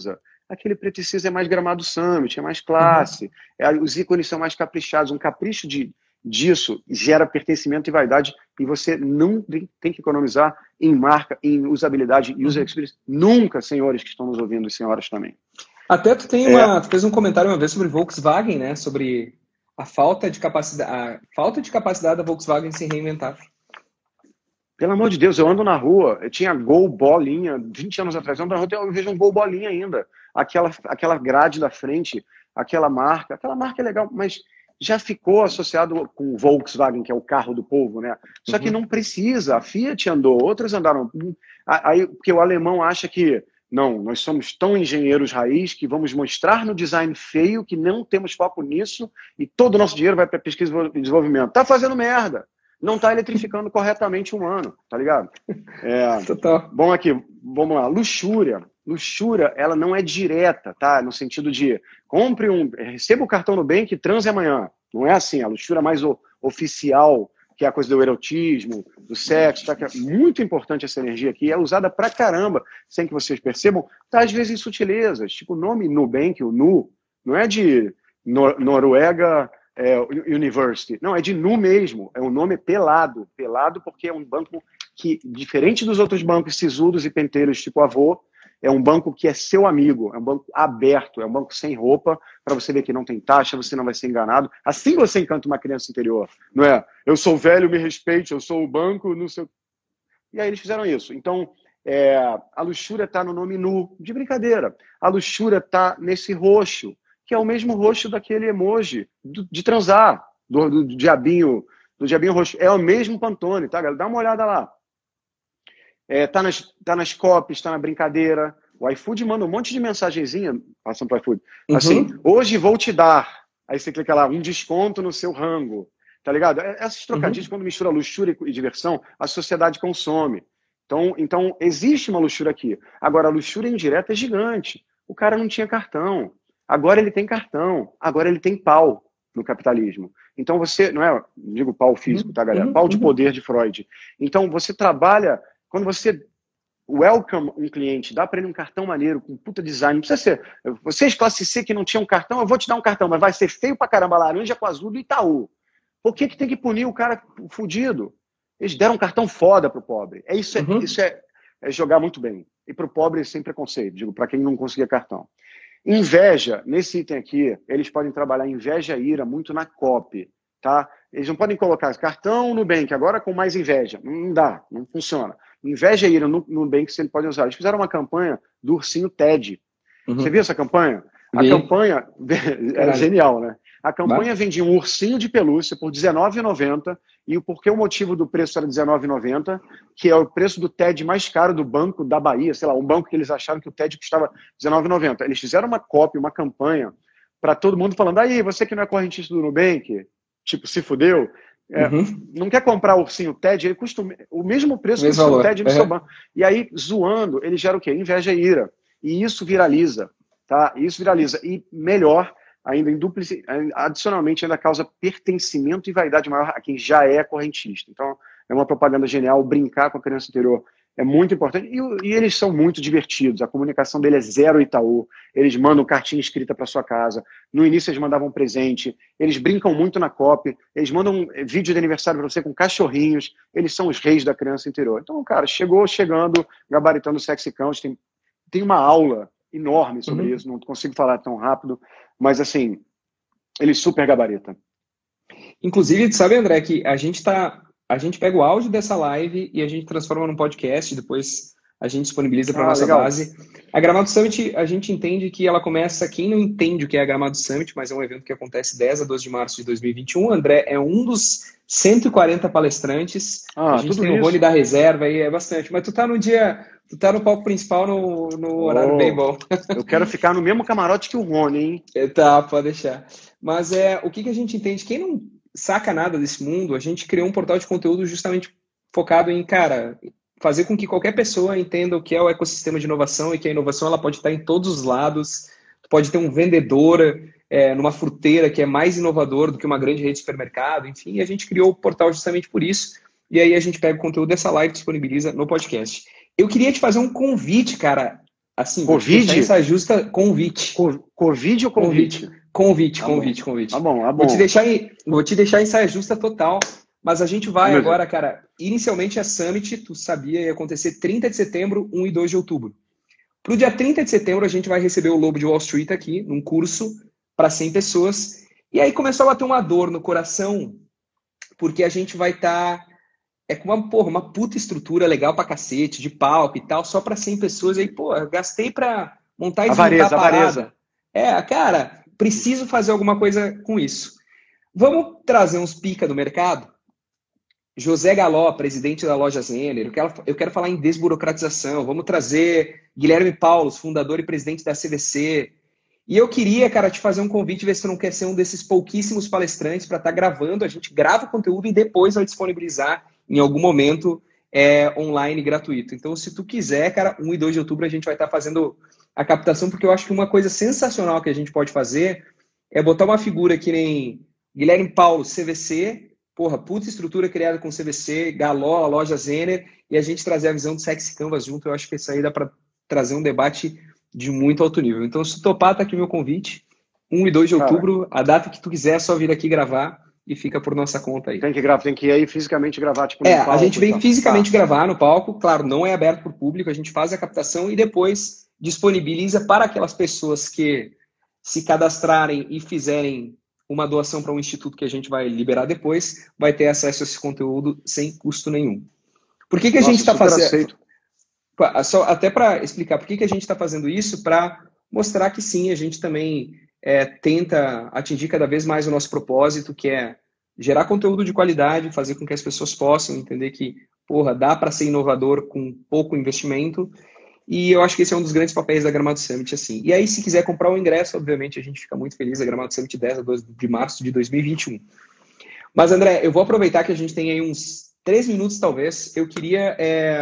e cinza é mais Gramado Summit, é mais classe, os ícones são mais caprichados, um capricho disso gera pertencimento e vaidade, e você não tem que economizar em marca, em usabilidade e user experience. Nunca, senhores que estão nos ouvindo, e senhoras também. Até tu fez um comentário uma vez sobre Volkswagen, né? Sobre a falta de capacidade da Volkswagen se reinventar. Pelo amor de Deus, eu ando na rua, eu tinha Gol bolinha, 20 anos atrás, eu ando na rua, eu vejo um Gol bolinha ainda. Aquela grade da frente, aquela marca é legal, mas já ficou associado com o Volkswagen, que é o carro do povo, né? Só que não precisa, a Fiat andou, outras andaram. Aí, porque o alemão acha que não, nós somos tão engenheiros raiz que vamos mostrar no design feio que não temos foco nisso e todo o nosso dinheiro vai para pesquisa e desenvolvimento. Tá fazendo merda. Não tá eletrificando corretamente um ano, tá ligado? Total. Bom, aqui, vamos lá. Luxúria. Luxúria, ela não é direta, tá? No sentido de receba o cartão Nubank e transe amanhã. Não é assim. A luxúria mais oficial, que é a coisa do erotismo, do sexo, tá? Que é muito importante essa energia aqui, é usada pra caramba, sem que vocês percebam, tá às vezes em sutilezas, tipo o nome Nubank, o Nu, não é de Noruega University, não, é de Nu mesmo, é um nome pelado porque é um banco que, diferente dos outros bancos sisudos e penteiros tipo Avô, é um banco que é seu amigo, é um banco aberto, é um banco sem roupa, para você ver que não tem taxa, você não vai ser enganado. Assim você encanta uma criança interior, não é? Eu sou velho, me respeite, eu sou o banco, não sei. E aí eles fizeram isso. Então, a luxúria está no nome Nu, de brincadeira. A luxúria está nesse roxo, que é o mesmo roxo daquele emoji de transar, do diabinho roxo. É o mesmo Pantone, tá, galera? Dá uma olhada lá. Tá nas copies, tá na brincadeira. O iFood manda um monte de mensagenzinha, passando para o iFood. Assim, hoje vou te dar. Aí você clica lá, um desconto no seu rango. Tá ligado? Essas trocadilhas, quando mistura luxúria e diversão, a sociedade consome. Então, existe uma luxúria aqui. Agora, a luxúria indireta é gigante. O cara não tinha cartão. Agora ele tem cartão. Agora ele tem pau no capitalismo. Então você, não digo pau físico, tá, galera? Pau de poder de Freud. Então você trabalha, quando você welcome um cliente, dá para ele um cartão maneiro, com puta design, não precisa ser, vocês classe C que não tinham cartão, eu vou te dar um cartão, mas vai ser feio pra caramba, laranja com azul do Itaú. Por que tem que punir o cara fudido? Eles deram um cartão foda pro pobre. Isso é jogar muito bem. E pro pobre sem preconceito, digo, para quem não conseguia cartão. Inveja, nesse item aqui, eles podem trabalhar inveja e ira muito na copy, tá? Eles não podem colocar cartão Nubank, agora com mais inveja. Não dá, não funciona. Inveja e ira no Nubank, eles podem usar. Eles fizeram uma campanha do ursinho Ted. Você viu essa campanha? A campanha era genial, né? A campanha vendia um ursinho de pelúcia por R$19,90 e porque o motivo do preço era R$19,90, que é o preço do TED mais caro do Banco da Bahia, sei lá, um banco que eles acharam que o TED custava R$19,90. Eles fizeram uma cópia, uma campanha para todo mundo falando, aí, você que não é correntista do Nubank, tipo, se fudeu, não quer comprar o ursinho TED, ele custa o mesmo preço que o ursinho TED no seu banco. E aí, zoando, ele gera o quê? Inveja e ira. E isso viraliza, tá? Isso viraliza. E melhor ainda, adicionalmente, ainda causa pertencimento e vaidade maior a quem já é correntista. Então, é uma propaganda genial, brincar com a criança interior é muito importante. E eles são muito divertidos, a comunicação dele é zero Itaú, eles mandam cartinha escrita para sua casa, no início eles mandavam presente, eles brincam muito na copy, eles mandam vídeo de aniversário para você com cachorrinhos, eles são os reis da criança interior. Então, cara, chegando, gabaritando o Sexy Count, tem uma aula enorme sobre isso, não consigo falar tão rápido, mas assim, ele super gabarita. Inclusive, sabe, André, que a gente pega o áudio dessa live e a gente transforma num podcast, depois a gente disponibiliza para nossa base. A Gramado Summit, a gente entende que ela começa, quem não entende o que é a Gramado Summit, mas é um evento que acontece 10 a 12 de março de 2021. O André é um dos 140 palestrantes. A gente tem o Rony da reserva aí, é bastante. Mas tu tá no palco principal no horário bem bom. Eu quero ficar no mesmo camarote que o Rony, hein? Tá, pode deixar. Mas o que a gente entende? Quem não saca nada desse mundo, a gente criou um portal de conteúdo justamente focado em, cara, fazer com que qualquer pessoa entenda o que é o ecossistema de inovação e que a inovação ela pode estar em todos os lados. Tu pode ter um vendedor numa fruteira que é mais inovador do que uma grande rede de supermercado, enfim, e a gente criou o portal justamente por isso. E aí a gente pega o conteúdo dessa live e disponibiliza no podcast. Eu queria te fazer um convite, cara. Assim, Covid? Essa justa convite. Covid ou convite? Convite. Tá bom. Vou te deixar em saia justa total, mas a gente vai agora, cara. Inicialmente a Summit, tu sabia, ia acontecer 30 de setembro, 1 e 2 de outubro. Pro dia 30 de setembro, a gente vai receber o Lobo de Wall Street aqui, num curso para 100 pessoas. E aí começou a bater uma dor no coração, porque a gente vai estar... com uma puta estrutura legal pra cacete, de palco e tal, só pra 100 pessoas. E aí, eu gastei pra montar e desmontar a parada. Cara, preciso fazer alguma coisa com isso. Vamos trazer uns pica do mercado? José Galó, presidente da Loja Zener. Eu quero falar em desburocratização. Vamos trazer Guilherme Paulos, fundador e presidente da CVC. E eu queria, cara, te fazer um convite, ver se tu não quer ser um desses pouquíssimos palestrantes para estar gravando. A gente grava o conteúdo e depois vai disponibilizar em algum momento online gratuito. Então, se tu quiser, cara, 1 e 2 de outubro a gente vai estar fazendo a captação, porque eu acho que uma coisa sensacional que a gente pode fazer é botar uma figura que nem Guilherme Paulo, CVC, puta estrutura criada com CVC, Galó, a Loja Zener, e a gente trazer a visão do Sexy Canvas junto. Eu acho que isso aí dá para trazer um debate de muito alto nível. Então, se topar, tá aqui meu convite. 1 e 2 de outubro, a data que tu quiser, é só vir aqui gravar e fica por nossa conta aí. Tem que ir aí fisicamente gravar, tipo, no palco. A gente vem fisicamente gravar no palco, claro, não é aberto para o público, a gente faz a captação e depois disponibiliza para aquelas pessoas que se cadastrarem e fizerem uma doação para um instituto que a gente vai liberar depois, vai ter acesso a esse conteúdo sem custo nenhum. Por que a gente está fazendo... Só até para explicar por que a gente está fazendo isso, para mostrar que sim, a gente também tenta atingir cada vez mais o nosso propósito, que é gerar conteúdo de qualidade, fazer com que as pessoas possam entender que, dá para ser inovador com pouco investimento. E eu acho que esse é um dos grandes papéis da Gramado Summit, assim. E aí, se quiser comprar o ingresso, obviamente, a gente fica muito feliz. A Gramado Summit 10 a 12 de março de 2021. Mas, André, eu vou aproveitar que a gente tem aí uns 3 minutos, talvez. Eu queria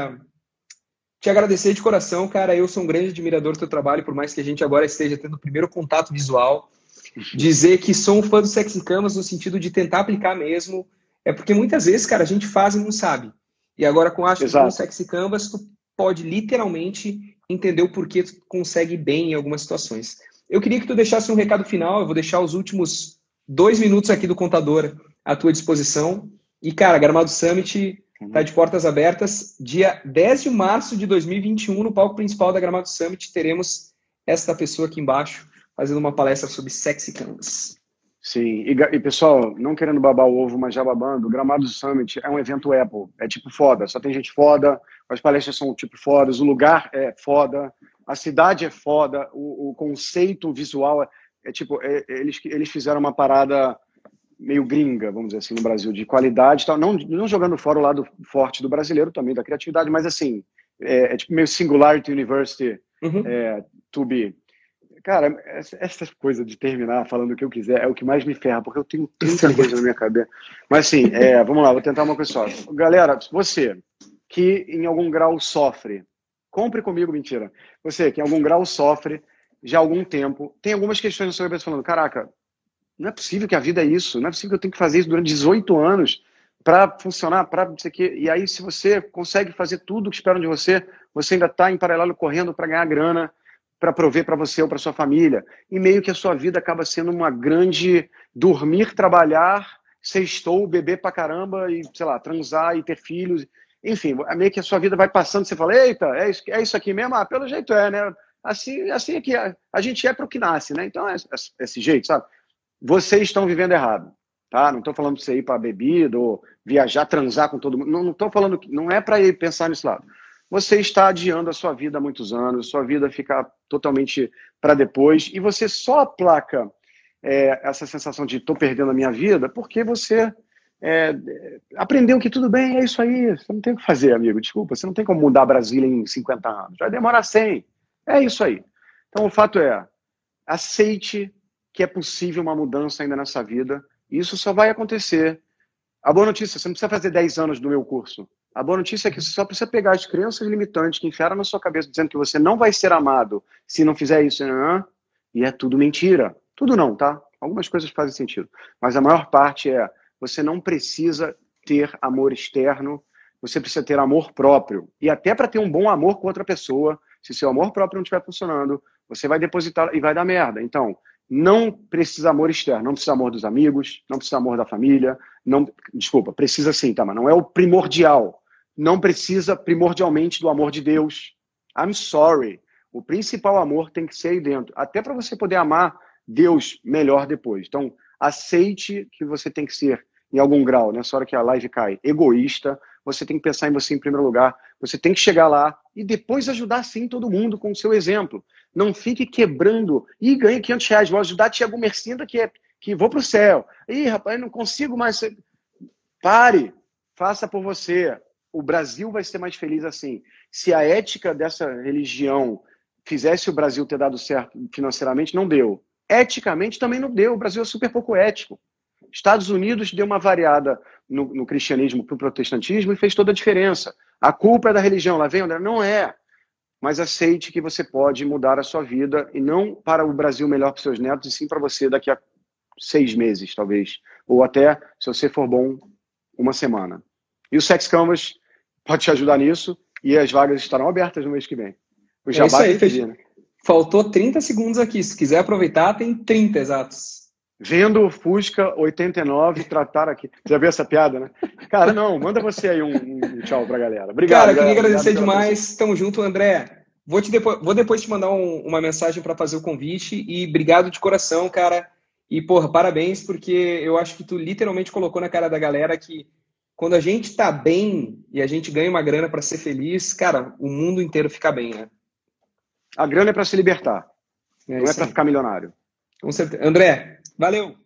te agradecer de coração, cara. Eu sou um grande admirador do teu trabalho, por mais que a gente agora esteja tendo o primeiro contato visual. Dizer que sou um fã do Sexy Canvas no sentido de tentar aplicar mesmo. Porque muitas vezes, cara, a gente faz e não sabe. E agora, com o Sexy Canvas, tu pode literalmente entender o porquê tu consegue bem em algumas situações. Eu queria que tu deixasse um recado final. Eu vou deixar os últimos 2 minutos aqui do contador à tua disposição. E, cara, Gramado Summit está de portas abertas. Dia 10 de março de 2021, no palco principal da Gramado Summit, teremos esta pessoa aqui embaixo fazendo uma palestra sobre Sexy Canvas. Sim, e pessoal, não querendo babar o ovo, mas já babando, o Gramado Summit é um evento Apple, é tipo foda, só tem gente foda, as palestras são tipo fodas, o lugar é foda, a cidade é foda, o conceito visual eles fizeram uma parada meio gringa, vamos dizer assim, no Brasil, de qualidade, tal, não jogando fora o lado forte do brasileiro também, da criatividade, mas assim, tipo meio Singularity University, to be. Cara, essa coisa de terminar falando o que eu quiser é o que mais me ferra, porque eu tenho 30 coisas na minha cabeça. Mas assim, vamos lá, vou tentar uma coisa só. Galera, você que em algum grau sofre, compre comigo, mentira. Você que em algum grau sofre já há algum tempo, tem algumas questões na sua cabeça falando, caraca, não é possível que a vida é isso, não é possível que eu tenho que fazer isso durante 18 anos para funcionar, para não sei o quê. E aí, se você consegue fazer tudo o que esperam de você, você ainda está em paralelo correndo para ganhar grana, para prover para você ou para sua família. E meio que a sua vida acaba sendo uma grande dormir, trabalhar, sextou, beber pra caramba e, sei lá, transar e ter filhos. Enfim, meio que a sua vida vai passando, você fala, eita, é isso aqui mesmo? Ah, pelo jeito né? Assim é que a gente é pro que nasce, né? Então é esse jeito, sabe? Vocês estão vivendo errado, tá? Não estou falando de você ir para bebida ou viajar, transar com todo mundo. Não estou falando, não é para ir pensar nesse lado. Você está adiando a sua vida há muitos anos, sua vida fica totalmente para depois, e você só aplaca essa sensação de estou perdendo a minha vida porque você aprendeu que tudo bem, é isso aí, você não tem o que fazer, amigo, desculpa, você não tem como mudar Brasília em 50 anos, vai demorar 100, é isso aí. Então o fato aceite que é possível uma mudança ainda nessa vida, e isso só vai acontecer. A boa notícia, você não precisa fazer 10 anos do meu curso. A boa notícia é que você só precisa pegar as crenças limitantes que enfiaram na sua cabeça dizendo que você não vai ser amado se não fizer isso, e é tudo mentira. Tudo não, tá? Algumas coisas fazem sentido. Mas a maior parte você não precisa ter amor externo, você precisa ter amor próprio. E até para ter um bom amor com outra pessoa, se seu amor próprio não estiver funcionando, você vai depositar e vai dar merda. Então, não precisa amor externo, não precisa amor dos amigos, não precisa amor da família, desculpa, precisa sim, tá? Mas não é o primordial. Não precisa primordialmente do amor de Deus. I'm sorry. O principal amor tem que ser aí dentro. Até para você poder amar Deus melhor depois. Então, aceite que você tem que ser, em algum grau, nessa hora que a live cai, egoísta. Você tem que pensar em você em primeiro lugar. Você tem que chegar lá e depois ajudar, sim, todo mundo com o seu exemplo. Não fique quebrando. Ih, ganhei R$500. Vou ajudar a Tiago Mercinda, que vou pro céu. Ih, rapaz, não consigo mais. Pare. Faça por você. O Brasil vai ser mais feliz assim. Se a ética dessa religião fizesse o Brasil ter dado certo financeiramente, não deu. Eticamente também não deu. O Brasil é super pouco ético. Estados Unidos deu uma variada no cristianismo para o protestantismo e fez toda a diferença. A culpa é da religião. Lá vem, André? Não é. Mas aceite que você pode mudar a sua vida e não para o Brasil melhor para os seus netos, e sim para você daqui a 6 meses, talvez. Ou até, se você for bom, 1 semana. E o Sex Canvas pode te ajudar nisso e as vagas estarão abertas no mês que vem. O É isso jabá aí, pedir, né? Faltou 30 segundos aqui. Se quiser aproveitar, tem 30 exatos. Vendo o Fusca 89 tratar aqui. Já viu essa piada, né? Cara, não, manda você aí um tchau pra galera. Obrigado, cara, queria agradecer obrigado demais. Tamo junto, André. Vou depois te mandar uma mensagem para fazer o convite e obrigado de coração, cara. E, porra, parabéns, porque eu acho que tu literalmente colocou na cara da galera que quando a gente tá bem e a gente ganha uma grana para ser feliz, cara, o mundo inteiro fica bem, né? A grana é para se libertar, não é para ficar milionário. Com certeza. André, valeu!